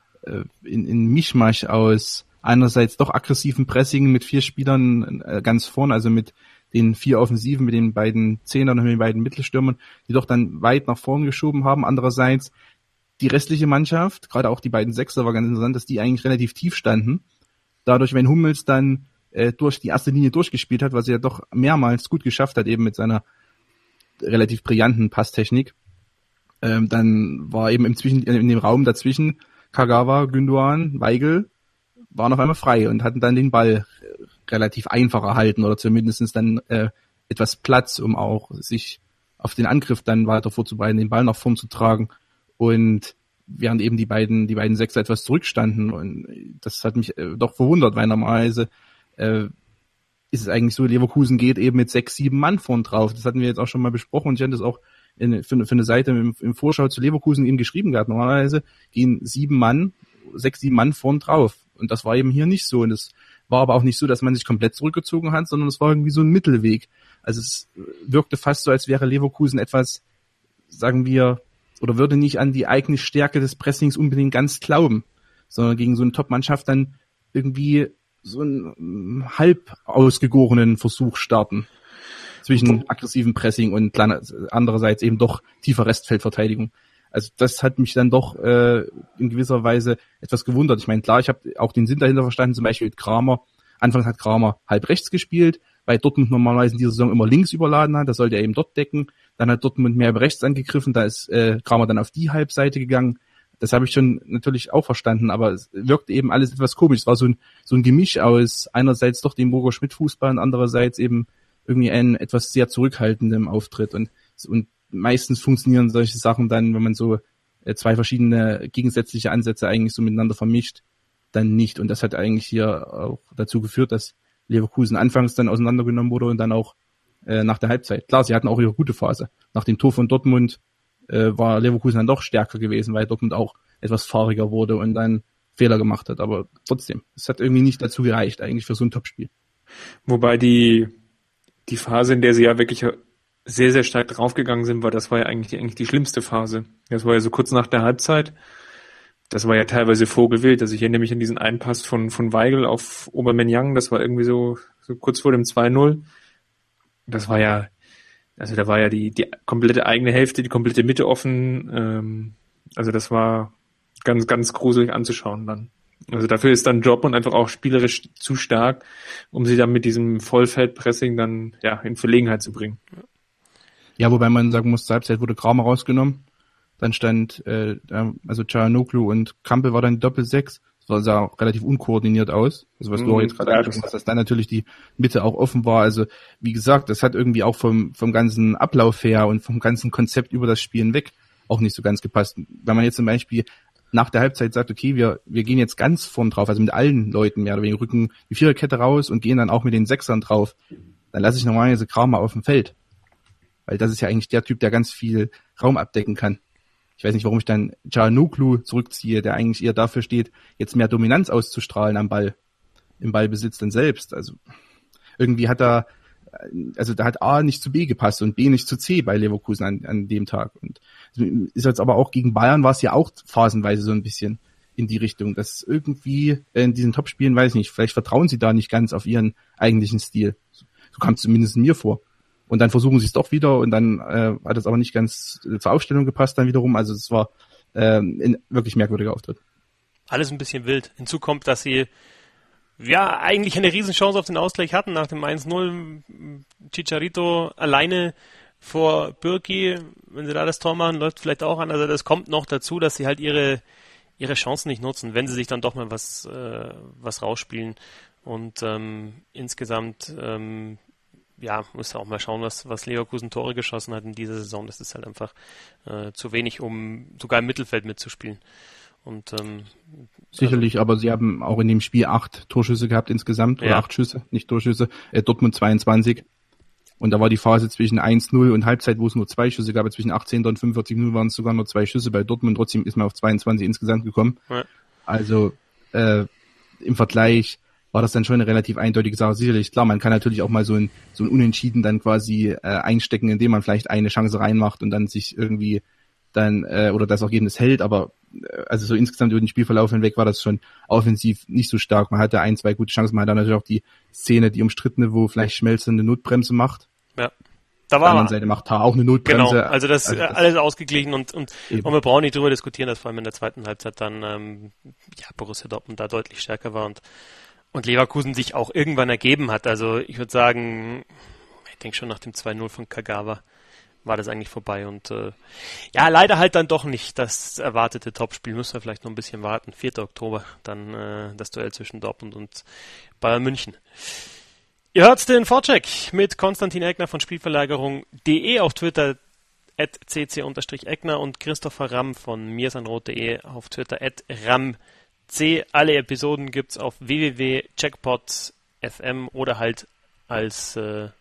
in Mischmasch aus einerseits doch aggressiven Pressing mit 4 Spielern ganz vorne, also mit den 4 Offensiven, mit den beiden Zehnern und mit den beiden Mittelstürmern, die doch dann weit nach vorn geschoben haben. Andererseits die restliche Mannschaft, gerade auch die beiden Sechser, war ganz interessant, dass die eigentlich relativ tief standen. Dadurch, wenn Hummels dann durch die erste Linie durchgespielt hat, was er ja doch mehrmals gut geschafft hat, eben mit seiner relativ brillanten Passtechnik. Dann war eben in dem Raum dazwischen Kagawa, Gündoğan, Weigl waren auf einmal frei und hatten dann den Ball relativ einfach erhalten oder zumindest dann etwas Platz, um auch sich auf den Angriff dann weiter vorzubereiten, den Ball nach vorn zu tragen. Und während eben die beiden Sechser etwas zurückstanden, und das hat mich doch verwundert, weil normalerweise ist es eigentlich so, Leverkusen geht eben mit 6, 7 Mann vorn drauf. Das hatten wir jetzt auch schon mal besprochen und ich hatte das auch für eine Seite im Vorschau zu Leverkusen eben geschrieben gehabt. Normalerweise gehen 6, 7 Mann vorn drauf. Und das war eben hier nicht so. Und es war aber auch nicht so, dass man sich komplett zurückgezogen hat, sondern es war irgendwie so ein Mittelweg. Also es wirkte fast so, als wäre Leverkusen etwas, sagen wir, oder würde nicht an die eigene Stärke des Pressings unbedingt ganz glauben, sondern gegen so eine Top-Mannschaft dann irgendwie so einen halb ausgegorenen Versuch starten zwischen aggressivem Pressing und andererseits eben doch tiefer Restfeldverteidigung. Also das hat mich dann doch in gewisser Weise etwas gewundert. Ich meine, klar, ich habe auch den Sinn dahinter verstanden, zum Beispiel mit Kramer. Anfangs hat Kramer halb rechts gespielt, weil Dortmund normalerweise in dieser Saison immer links überladen hat, da sollte er eben dort decken. Dann hat Dortmund mehr über rechts angegriffen, da ist Kramer dann auf die Halbseite gegangen. Das habe ich schon natürlich auch verstanden, aber es wirkte eben alles etwas komisch. Es war so ein Gemisch aus einerseits doch dem Roger Schmidt Fußball und andererseits eben irgendwie ein etwas sehr zurückhaltendem Auftritt. Und meistens funktionieren solche Sachen dann, wenn man so 2 verschiedene gegensätzliche Ansätze eigentlich so miteinander vermischt, dann nicht. Und das hat eigentlich hier auch dazu geführt, dass Leverkusen anfangs dann auseinandergenommen wurde und dann auch nach der Halbzeit. Klar, sie hatten auch ihre gute Phase. Nach dem Tor von Dortmund war Leverkusen dann doch stärker gewesen, weil Dortmund auch etwas fahriger wurde und dann Fehler gemacht hat. Aber trotzdem, es hat irgendwie nicht dazu gereicht, eigentlich für so ein Topspiel. Wobei die Phase, in der sie ja wirklich sehr, sehr stark draufgegangen sind, das war ja eigentlich die schlimmste Phase. Das war ja so kurz nach der Halbzeit. Das war ja teilweise vogelwild. Also ich erinnere mich an diesen einen Pass von Weigl auf Aubameyang. Das war irgendwie so kurz vor dem 2-0. Das war ja, also da war ja die komplette eigene Hälfte, die komplette Mitte offen. Also das war ganz, ganz gruselig anzuschauen dann. Also dafür ist dann Dortmund einfach auch spielerisch zu stark, um sie dann mit diesem Vollfeldpressing dann ja in Verlegenheit zu bringen. Ja, wobei man sagen muss, zur Halbzeit wurde Kramer rausgenommen. Dann stand also Çalhanoğlu und Kampel war dann Doppel-6. Das sah auch relativ unkoordiniert aus. Also was du jetzt gerade angesprochen hast, dass dann natürlich die Mitte auch offen war. Also wie gesagt, das hat irgendwie auch vom ganzen Ablauf her und vom ganzen Konzept über das Spielen weg auch nicht so ganz gepasst. Wenn man jetzt zum Beispiel nach der Halbzeit sagt, okay, wir gehen jetzt ganz vorn drauf, also mit allen Leuten mehr oder weniger, rücken die Viererkette raus und gehen dann auch mit den Sechsern drauf, dann lasse ich normalerweise Kramer auf dem Feld. Weil das ist ja eigentlich der Typ, der ganz viel Raum abdecken kann. Ich weiß nicht, warum ich dann Çalhanoğlu zurückziehe, der eigentlich eher dafür steht, jetzt mehr Dominanz auszustrahlen am Ball, im Ballbesitz dann selbst. Also irgendwie da hat A nicht zu B gepasst und B nicht zu C bei Leverkusen an dem Tag. Und ist jetzt aber auch gegen Bayern war es ja auch phasenweise so ein bisschen in die Richtung, dass irgendwie in diesen Topspielen, weiß ich nicht, vielleicht vertrauen sie da nicht ganz auf ihren eigentlichen Stil. So kam es zumindest mir vor. Und dann versuchen sie es doch wieder und dann hat es aber nicht ganz zur Aufstellung gepasst dann wiederum. Also es war ein wirklich merkwürdiger Auftritt. Alles ein bisschen wild. Hinzu kommt, dass sie ja eigentlich eine Riesenchance auf den Ausgleich hatten nach dem 1-0. Chicharito alleine vor Bürki, wenn sie da das Tor machen, läuft vielleicht auch an. Also das kommt noch dazu, dass sie halt ihre Chancen nicht nutzen, wenn sie sich dann doch mal was rausspielen. Und insgesamt muss auch mal schauen, was Leverkusen Tore geschossen hat in dieser Saison. Das ist halt einfach zu wenig, um sogar im Mittelfeld mitzuspielen. Und sicherlich, aber sie haben auch in dem Spiel 8 Torschüsse gehabt insgesamt, oder 8 Schüsse, nicht Torschüsse, Dortmund 22. Und da war die Phase zwischen 1-0 und Halbzeit, wo es nur 2 Schüsse gab, zwischen 18. und 45 Minuten waren es sogar nur 2 Schüsse bei Dortmund, trotzdem ist man auf 22 insgesamt gekommen. Ja. Also im Vergleich war das dann schon eine relativ eindeutige Sache. Sicherlich, klar, man kann natürlich auch mal so ein Unentschieden dann quasi einstecken, indem man vielleicht eine Chance reinmacht und dann sich irgendwie dann oder das Ergebnis hält, aber also so insgesamt über den Spielverlauf hinweg war das schon offensiv nicht so stark. Man hatte 1, 2 gute Chancen, man hatte natürlich auch die Szene, die umstrittene, wo vielleicht Schmelzer eine Notbremse macht. Ja. Da war auf der anderen Seite macht Tar auch eine Notbremse. Genau, also das alles ausgeglichen und wir brauchen nicht drüber diskutieren, dass vor allem in der zweiten Halbzeit dann Borussia Dortmund da deutlich stärker war und Leverkusen sich auch irgendwann ergeben hat. Also ich würde sagen, ich denke schon nach dem 2-0 von Kagawa war das eigentlich vorbei und leider halt dann doch nicht das erwartete Topspiel. Müssen wir vielleicht noch ein bisschen warten. 4. Oktober, dann das Duell zwischen Dortmund und Bayern München. Ihr hört den Vorcheck mit Konstantin Eckner von Spielverlagerung.de, auf Twitter @cc_Eckner und Christopher Ramm von mirsanrot.de auf Twitter @rammc. Alle Episoden gibt's auf www.checkpot.fm oder halt als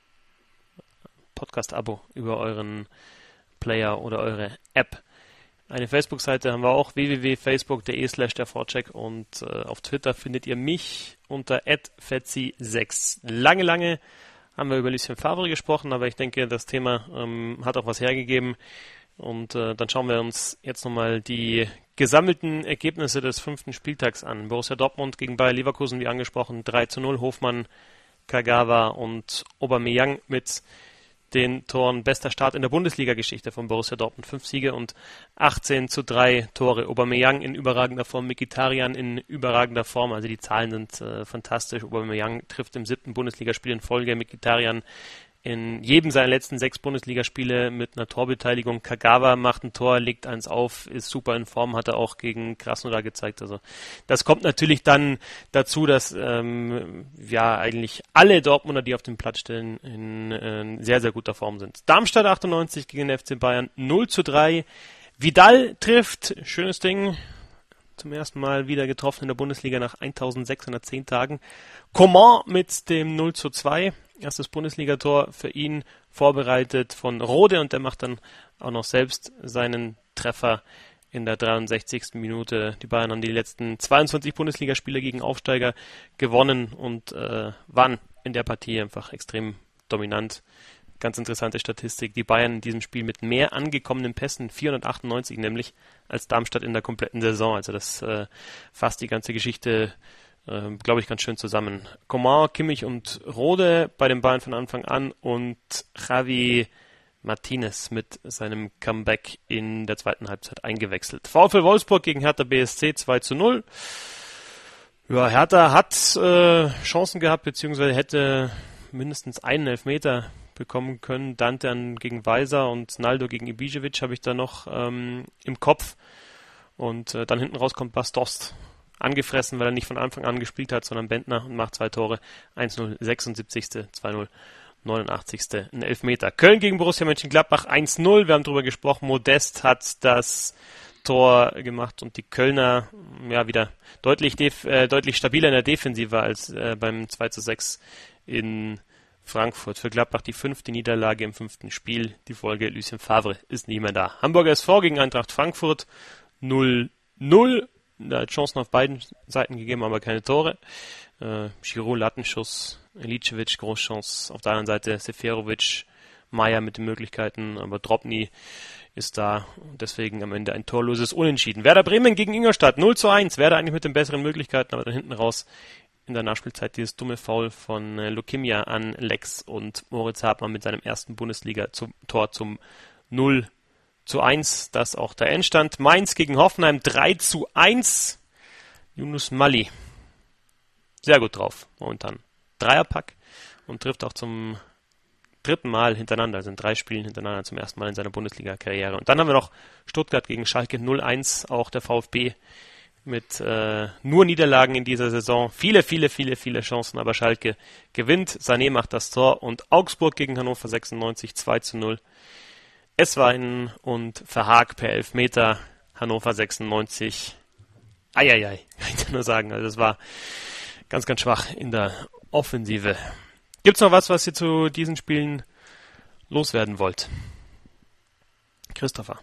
Podcast-Abo über euren Player oder eure App. Eine Facebook-Seite haben wir auch, www.facebook.de/dervorcheck und auf Twitter findet ihr mich unter @fetzi6. Lange haben wir über Lucien Favre gesprochen, aber ich denke, das Thema hat auch was hergegeben und dann schauen wir uns jetzt nochmal die gesammelten Ergebnisse des 5. Spieltags an. Borussia Dortmund gegen Bayer Leverkusen, wie angesprochen, 3-0, Hofmann, Kagawa und Aubameyang mit den Toren. Bester Start in der Bundesliga-Geschichte von Borussia Dortmund. 5 Siege und 18:3 Tore. Aubameyang in überragender Form, Mkhitaryan in überragender Form. Also die Zahlen sind fantastisch. Aubameyang trifft im 7. Bundesligaspiel in Folge. Mkhitaryan in jedem seiner letzten 6 Bundesligaspiele mit einer Torbeteiligung. Kagawa macht ein Tor, legt eins auf, ist super in Form, hat er auch gegen Krasnodar gezeigt. Also das kommt natürlich dann dazu, dass eigentlich alle Dortmunder, die auf dem Platz stehen, in sehr, sehr guter Form sind. Darmstadt 98 gegen den FC Bayern 0:3. Vidal trifft, schönes Ding, zum ersten Mal wieder getroffen in der Bundesliga nach 1610 Tagen. Coman mit dem 0:2. Erstes Bundesligator für ihn, vorbereitet von Rode, und der macht dann auch noch selbst seinen Treffer in der 63. Minute. Die Bayern haben die letzten 22 Bundesligaspiele gegen Aufsteiger gewonnen und waren in der Partie einfach extrem dominant. Ganz interessante Statistik. Die Bayern in diesem Spiel mit mehr angekommenen Pässen, 498 nämlich, als Darmstadt in der kompletten Saison. Also das fasst die ganze Geschichte, glaube ich, ganz schön zusammen. Coman, Kimmich und Rode bei den Bayern von Anfang an und Javi Martinez mit seinem Comeback in der zweiten Halbzeit eingewechselt. VfL Wolfsburg gegen Hertha BSC 2:0. Ja, Hertha hat Chancen gehabt, beziehungsweise hätte mindestens einen Elfmeter bekommen können. Dante gegen Weiser und Naldo gegen Ibišević habe ich da noch im Kopf. Und dann hinten raus kommt Bas Dost, angefressen, weil er nicht von Anfang an gespielt hat, sondern Bentner, und macht 2 Tore. 1:0, 76., 2:0, 89. Ein Elfmeter. Köln gegen Borussia Mönchengladbach 1:0. Wir haben drüber gesprochen. Modest hat das Tor gemacht und die Kölner wieder deutlich stabiler in der Defensive als beim 2:6 in Frankfurt. Für Gladbach die 5. Niederlage im 5. Spiel. Die Folge: Lucien Favre ist nicht mehr da. Hamburger SV gegen Eintracht Frankfurt 0:0. Da hat Chancen auf beiden Seiten gegeben, aber keine Tore. Giroud, Lattenschuss, Iličević, Großchance. Auf der anderen Seite Seferovic, Meier mit den Möglichkeiten, aber Drobny ist da und deswegen am Ende ein torloses Unentschieden. Werder Bremen gegen Ingolstadt 0:1. Werder eigentlich mit den besseren Möglichkeiten, aber dann hinten raus in der Nachspielzeit dieses dumme Foul von Lokimia an Lex und Moritz Hartmann mit seinem ersten Bundesliga-Tor zum 0:1. Das auch der Endstand. Mainz gegen Hoffenheim 3:1. Yunus Mali. Sehr gut drauf momentan. Dreierpack und trifft auch zum 3. Mal hintereinander, also in 3 Spielen hintereinander zum ersten Mal in seiner Bundesliga-Karriere. Und dann haben wir noch Stuttgart gegen Schalke 0:1. Auch der VfB mit nur Niederlagen in dieser Saison. Viele Chancen, aber Schalke gewinnt. Sané macht das Tor und Augsburg gegen Hannover 96 2:0. Eswein und Verhaag per Elfmeter. Hannover 96. Eieiei, kann ich nur sagen. Also das war ganz schwach in der Offensive. Gibt's noch was ihr zu diesen Spielen loswerden wollt? Christopher.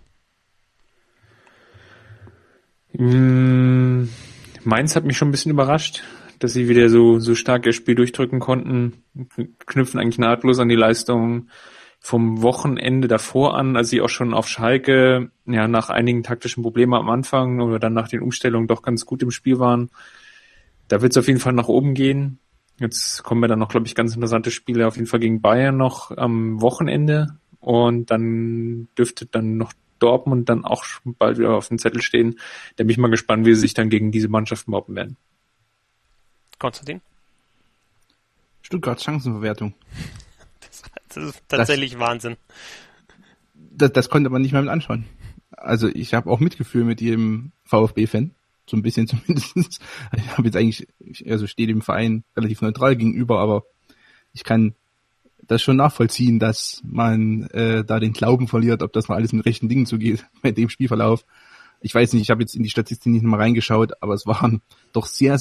Mainz hat mich schon ein bisschen überrascht, dass sie wieder so stark ihr Spiel durchdrücken konnten, knüpfen eigentlich nahtlos an die Leistung vom Wochenende davor an, als sie auch schon auf Schalke nach einigen taktischen Problemen am Anfang oder dann nach den Umstellungen doch ganz gut im Spiel waren. Da wird es auf jeden Fall nach oben gehen. Jetzt kommen wir dann noch, glaube ich, ganz interessante Spiele auf jeden Fall gegen Bayern noch am Wochenende und dann dürfte dann noch Dortmund dann auch bald wieder auf dem Zettel stehen. Da bin ich mal gespannt, wie sie sich dann gegen diese Mannschaften behaupten werden. Konstantin? Stuttgarts Chancenverwertung. Das ist tatsächlich Wahnsinn. Das konnte man nicht mehr mit anschauen. Also ich habe auch Mitgefühl mit jedem VfB-Fan. So ein bisschen zumindest. Ich habe jetzt eigentlich, stehe dem Verein relativ neutral gegenüber, aber ich kann das schon nachvollziehen, dass man da den Glauben verliert, ob das mal alles mit rechten Dingen zugeht bei dem Spielverlauf. Ich weiß nicht, ich habe jetzt in die Statistik nicht mal reingeschaut, aber es waren doch sehr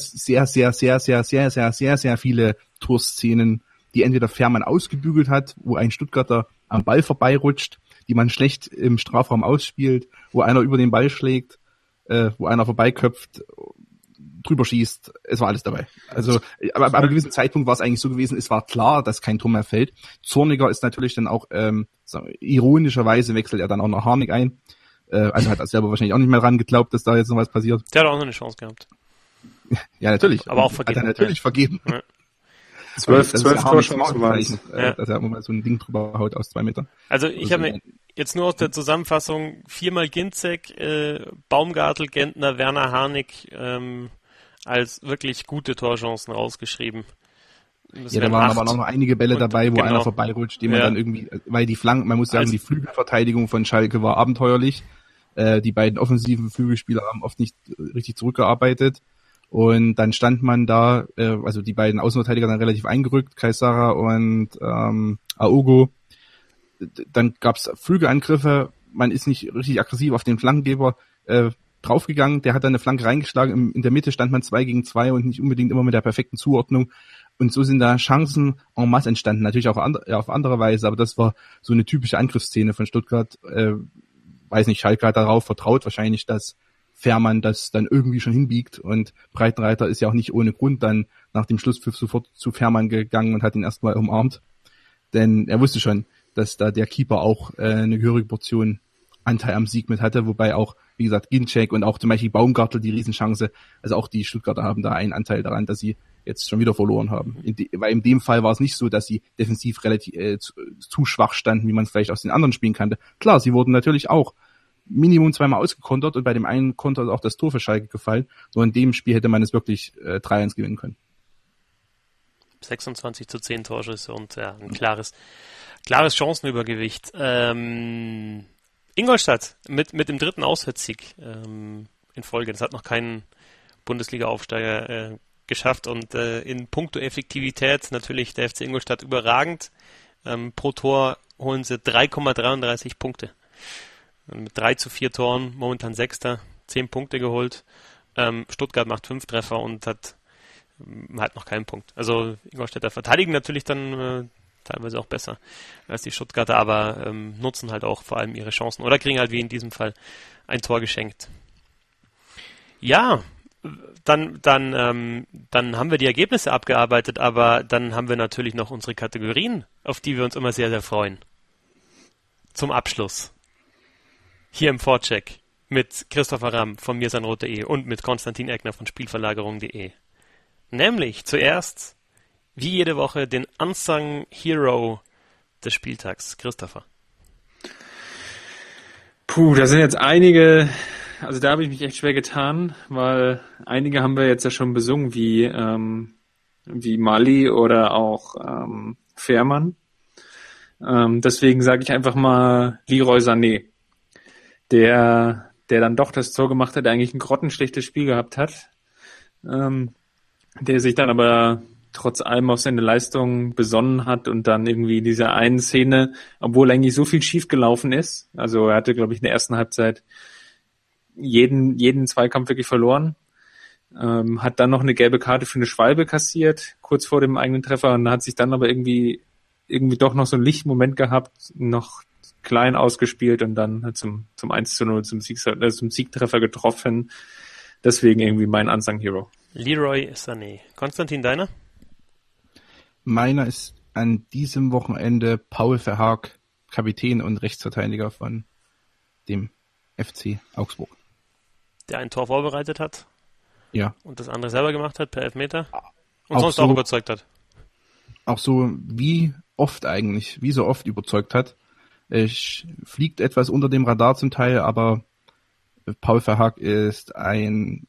viele Torszenen, die entweder Fährmann ausgebügelt hat, wo ein Stuttgarter am Ball vorbeirutscht, die man schlecht im Strafraum ausspielt, wo einer über den Ball schlägt, wo einer vorbeiköpft, drüber schießt, es war alles dabei. Also, aber ab einem gewissen Zeitpunkt war es eigentlich so gewesen, es war klar, dass kein Tor mehr fällt. Zorniger ist natürlich dann auch, ironischerweise wechselt er dann auch noch Harnik ein. Also hat er selber wahrscheinlich auch nicht mehr dran geglaubt, dass da jetzt noch was passiert. Der hat auch noch eine Chance gehabt. Ja, natürlich. Aber auch vergeben. Hat er natürlich vergeben. Ja. 12 Torchancen waren es. Dass er mal so ein Ding drüber haut aus 2 Metern. Also ich habe mir jetzt nur aus der Zusammenfassung 4-mal Ginzek, Baumgartel, Gentner, Werner, Harnik als wirklich gute Torchancen rausgeschrieben. Ja, da waren aber noch einige Bälle dabei, wo einer vorbeirutscht, den man dann irgendwie, weil die Flanken, man muss sagen, die Flügelverteidigung von Schalke war abenteuerlich. Die beiden offensiven Flügelspieler haben oft nicht richtig zurückgearbeitet. Und dann stand man da, also die beiden Außenverteidiger dann relativ eingerückt, Kaysara und Aogo. Dann gab's Flügelangriffe, man ist nicht richtig aggressiv auf den Flankengeber draufgegangen, der hat dann eine Flanke reingeschlagen, in der Mitte stand man 2 gegen 2 und nicht unbedingt immer mit der perfekten Zuordnung. Und so sind da Chancen en masse entstanden, natürlich auch auf andere Weise, aber das war so eine typische Angriffsszene von Stuttgart. Weiß nicht, Schalke hat darauf vertraut, wahrscheinlich, dass Fährmann das dann irgendwie schon hinbiegt, und Breitenreiter ist ja auch nicht ohne Grund dann nach dem Schlusspfiff sofort zu Fährmann gegangen und hat ihn erstmal umarmt, denn er wusste schon, dass da der Keeper auch eine gehörige Portion Anteil am Sieg mit hatte, wobei auch, wie gesagt, Ginczek und auch zum Beispiel Baumgartel die Riesenchance, also auch die Stuttgarter haben da einen Anteil daran, dass sie jetzt schon wieder verloren haben. Weil in dem Fall war es nicht so, dass sie defensiv relativ zu schwach standen, wie man es vielleicht aus den anderen Spielen kannte. Klar, sie wurden natürlich auch Minimum zweimal ausgekontert, und bei dem einen Konter ist auch das Tor für Schalke gefallen. Nur in dem Spiel hätte man es wirklich 3-1 gewinnen können. 26-10 Torschüsse und ja, ein klares Chancenübergewicht. Ingolstadt mit dem dritten Auswärtssieg in Folge. Das hat noch kein Bundesliga-Aufsteiger geschafft, und in puncto Effektivität natürlich der FC Ingolstadt überragend. Pro Tor holen sie 3,33 Punkte. Mit 3-4 Toren, momentan Sechster, 10 Punkte geholt. Stuttgart macht 5 Treffer und hat noch keinen Punkt. Also Ingolstädter verteidigen natürlich dann teilweise auch besser als die Stuttgarter, aber nutzen halt auch vor allem ihre Chancen oder kriegen halt wie in diesem Fall ein Tor geschenkt. Ja, dann haben wir die Ergebnisse abgearbeitet, aber dann haben wir natürlich noch unsere Kategorien, auf die wir uns immer sehr, sehr freuen. Zum Abschluss. Hier im Vorcheck mit Christopher Ramm von mirsanroth.de und mit Konstantin Eckner von Spielverlagerung.de. Nämlich zuerst, wie jede Woche, den Unsung Hero des Spieltags. Christopher. Da sind jetzt einige, also da habe ich mich echt schwer getan, weil einige haben wir jetzt ja schon besungen, wie Mali oder auch Fährmann. Deswegen sage ich einfach mal Leroy Sané, der dann doch das Tor gemacht hat, der eigentlich ein grottenschlechtes Spiel gehabt hat, der sich dann aber trotz allem auf seine Leistung besonnen hat und dann irgendwie in dieser einen Szene, obwohl eigentlich so viel schief gelaufen ist, also er hatte, glaube ich, in der ersten Halbzeit jeden Zweikampf wirklich verloren, hat dann noch eine gelbe Karte für eine Schwalbe kassiert, kurz vor dem eigenen Treffer, und hat sich dann aber irgendwie doch noch so einen Lichtmoment gehabt, noch klein ausgespielt und dann zum 1-0 zum Siegtreffer getroffen. Deswegen irgendwie mein Unsung Hero. Leroy Sané. Konstantin, deiner? Meiner ist an diesem Wochenende Paul Verhaag, Kapitän und Rechtsverteidiger von dem FC Augsburg. Der ein Tor vorbereitet hat. Ja. Und das andere selber gemacht hat per Elfmeter. Und auch sonst auch überzeugt hat. Auch so wie so oft überzeugt hat. Es fliegt etwas unter dem Radar zum Teil, aber Paul Verhaag ist ein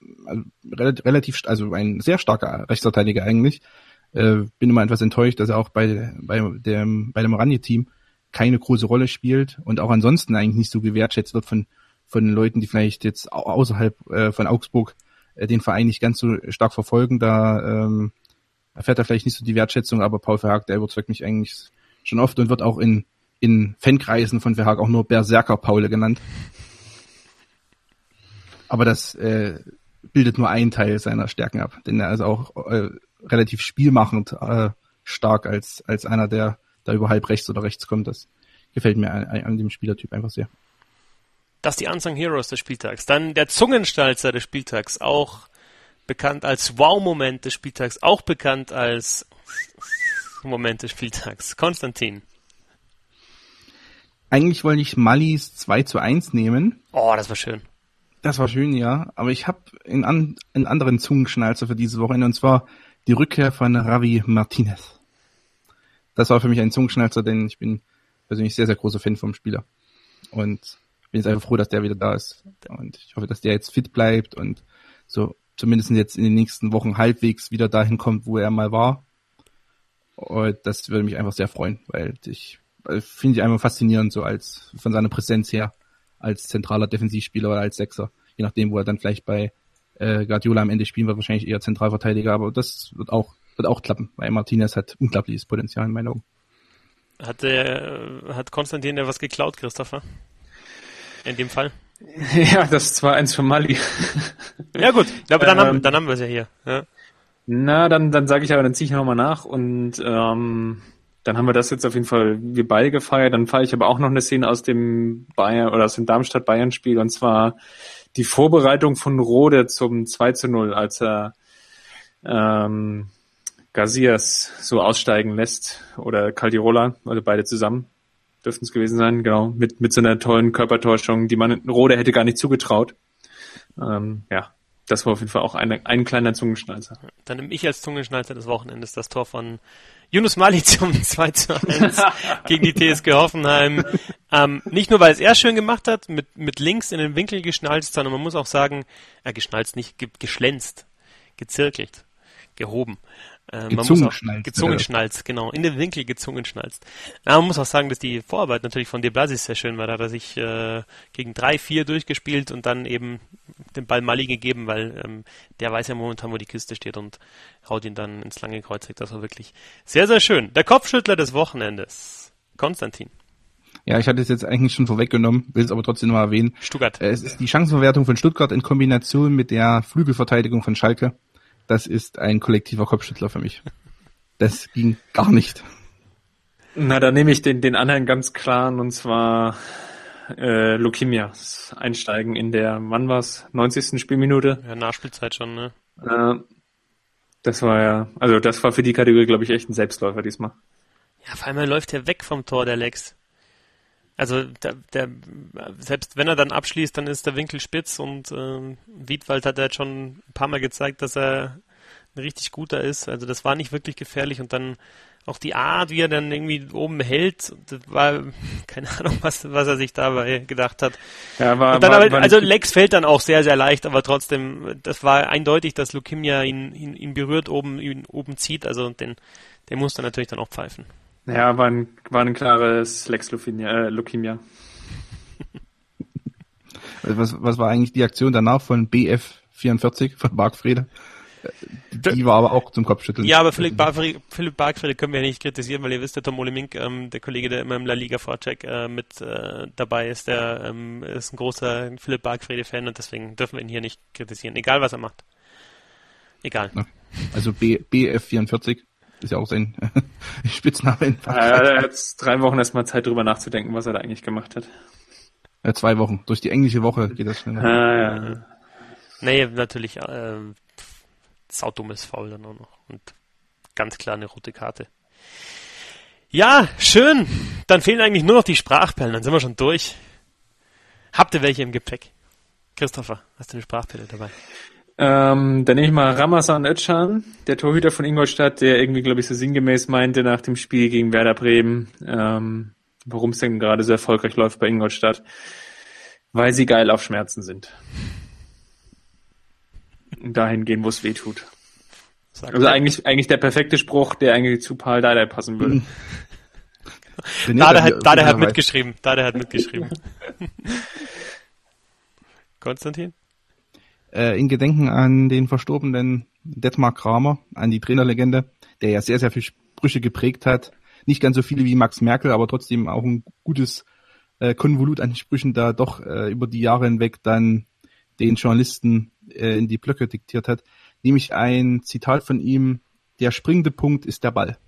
sehr starker Rechtsverteidiger eigentlich. Bin immer etwas enttäuscht, dass er auch bei dem Oranje-Team keine große Rolle spielt und auch ansonsten eigentlich nicht so gewertschätzt wird von Leuten, die vielleicht jetzt außerhalb von Augsburg den Verein nicht ganz so stark verfolgen. Da erfährt er vielleicht nicht so die Wertschätzung, aber Paul Verhaag, der überzeugt mich eigentlich schon oft und wird auch in Fankreisen von Verhaag auch nur Berserker Paul genannt. Aber das bildet nur einen Teil seiner Stärken ab, denn er ist auch relativ spielmachend stark als einer, der da über halb rechts oder rechts kommt. Das gefällt mir an dem Spielertyp einfach sehr. Das die Unsung Heroes des Spieltags. Dann der Zungenstalzer des Spieltags, auch bekannt als Wow-Moment des Spieltags, auch bekannt als Moment des Spieltags. Konstantin. Eigentlich wollte ich Malis 2-1 nehmen. Oh, das war schön. Das war schön, ja. Aber ich habe einen anderen Zungenschnalzer für diese Woche, und zwar die Rückkehr von Javi Martinez. Das war für mich ein Zungenschnalzer, denn ich bin persönlich sehr, sehr großer Fan vom Spieler. Und bin jetzt einfach froh, dass der wieder da ist. Und ich hoffe, dass der jetzt fit bleibt und so zumindest jetzt in den nächsten Wochen halbwegs wieder dahin kommt, wo er mal war. Und das würde mich einfach sehr freuen, weil finde ich einfach faszinierend, so als von seiner Präsenz her, als zentraler Defensivspieler oder als Sechser. Je nachdem, wo er dann vielleicht bei Guardiola am Ende spielen wird, wahrscheinlich eher Zentralverteidiger, aber das wird auch klappen, weil Martinez hat unglaubliches Potenzial in meinen Augen. Hat Konstantin ja was geklaut, Christopher? In dem Fall? Ja, das 2-1 für Mali. Ja gut, aber dann haben wir es ja hier. Ja. Na, dann sage ich aber, dann ziehe ich nochmal nach und dann haben wir das jetzt auf jeden Fall wir beide gefeiert. Dann feiere ich aber auch noch eine Szene aus dem Bayern oder aus dem Darmstadt-Bayern-Spiel, und zwar die Vorbereitung von Rode zum 2:0, als er Garcias so aussteigen lässt, oder Caldirola, also beide zusammen dürften es gewesen sein, genau, mit so einer tollen Körpertäuschung, die man Rode hätte gar nicht zugetraut. Ja, das war auf jeden Fall auch ein kleiner Zungenschnalzer. Dann nehme ich als Zungenschnalzer des Wochenendes das Tor von Yunus Mali zum 2:1 gegen die TSG Hoffenheim. Nicht nur, weil es er schön gemacht hat, mit links in den Winkel geschnalzt, sondern man muss auch sagen, geschnalzt nicht, geschlänzt, gezirkelt, gehoben. Gezungenschnalzt, genau, in den Winkel gezungenschnalzt. Man muss auch sagen, dass die Vorarbeit natürlich von De Blasis sehr schön war. Da hat er sich gegen 3-4 durchgespielt und dann eben den Ball Mali gegeben, weil der weiß ja momentan, wo die Kiste steht, und haut ihn dann ins lange Kreuzeck. Das war wirklich sehr, sehr schön. Der Kopfschüttler des Wochenendes, Konstantin. Ja, ich hatte es jetzt eigentlich schon vorweggenommen, will es aber trotzdem noch erwähnen. Stuttgart. Es ist die Chancenverwertung von Stuttgart in Kombination mit der Flügelverteidigung von Schalke. Das ist ein kollektiver Kopfschüttler für mich. Das ging gar nicht. Na, da nehme ich den anderen ganz klar, und zwar Lukimias Einsteigen in der, wann war's, 90. Spielminute. Ja, Nachspielzeit schon, ne? Das war für die Kategorie, glaube ich, echt ein Selbstläufer diesmal. Ja, vor allem läuft er weg vom Tor, der Lex. Also selbst wenn er dann abschließt, dann ist der Winkel spitz, und Wiedwald hat jetzt schon ein paar Mal gezeigt, dass er ein richtig guter ist. Also das war nicht wirklich gefährlich, und dann auch die Art, wie er dann irgendwie oben hält, das war keine Ahnung, was er sich dabei gedacht hat. Ja, also Lex fällt dann auch sehr, sehr leicht, aber trotzdem, das war eindeutig, dass Lukimia ihn berührt, ihn oben zieht, also den muss er natürlich dann auch pfeifen. Ja, war ein klares Lex Lukimia. Was war eigentlich die Aktion danach von BF44 von Bargfrede? Die war aber auch zum Kopfschütteln. Ja, aber Philipp Bargfrede können wir ja nicht kritisieren, weil ihr wisst, der Tom Olemink, der Kollege, der immer im La Liga Vorcheck mit dabei ist, der ist ein großer Philipp Bargfrede-Fan, und deswegen dürfen wir ihn hier nicht kritisieren, egal was er macht. Egal. Also BF44 ist ja auch sein Spitzname. Er hat jetzt 3 Wochen erstmal Zeit, drüber nachzudenken, was er da eigentlich gemacht hat. 2 Wochen. Durch die englische Woche geht das schneller. Ja. Nee, natürlich saudummes Foul dann auch noch. Und ganz klar eine rote Karte. Ja, schön. Dann fehlen eigentlich nur noch die Sprachperlen. Dann sind wir schon durch. Habt ihr welche im Gepäck? Christopher, hast du eine Sprachperle dabei? Dann nehme ich mal Ramazan Özcan, der Torhüter von Ingolstadt, der irgendwie, glaube ich, so sinngemäß meinte nach dem Spiel gegen Werder Bremen, warum es denn gerade so erfolgreich läuft bei Ingolstadt, weil sie geil auf Schmerzen sind. Und dahin gehen, wo es weh tut. Also eigentlich der perfekte Spruch, der eigentlich zu Paul Dardai passen würde. Dardai hat mitgeschrieben. Konstantin? In Gedenken an den verstorbenen Detmar Kramer, an die Trainerlegende, der ja sehr, sehr viele Sprüche geprägt hat. Nicht ganz so viele wie Max Merkel, aber trotzdem auch ein gutes Konvolut an Sprüchen da doch über die Jahre hinweg dann den Journalisten in die Blöcke diktiert hat. Nämlich ein Zitat von ihm: Der springende Punkt ist der Ball.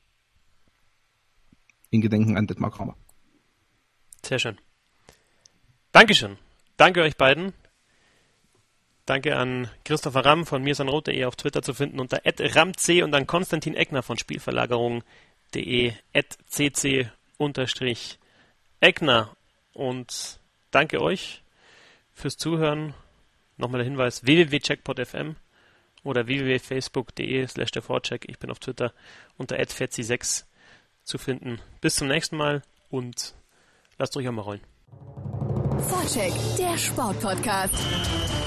In Gedenken an Detmar Kramer. Sehr schön. Dankeschön. Danke euch beiden. Danke an Christopher Ramm von mirsanrot.de auf Twitter zu finden unter @ramc und an Konstantin Eckner von Spielverlagerung.de @cc_Eckner. Und danke euch fürs Zuhören. Nochmal der Hinweis: www.checkpot.fm oder www.facebook.de/dervorcheck. Ich bin auf Twitter unter @fetzi6 zu finden. Bis zum nächsten Mal und lasst euch auch mal rollen. Vorcheck, der Sportpodcast.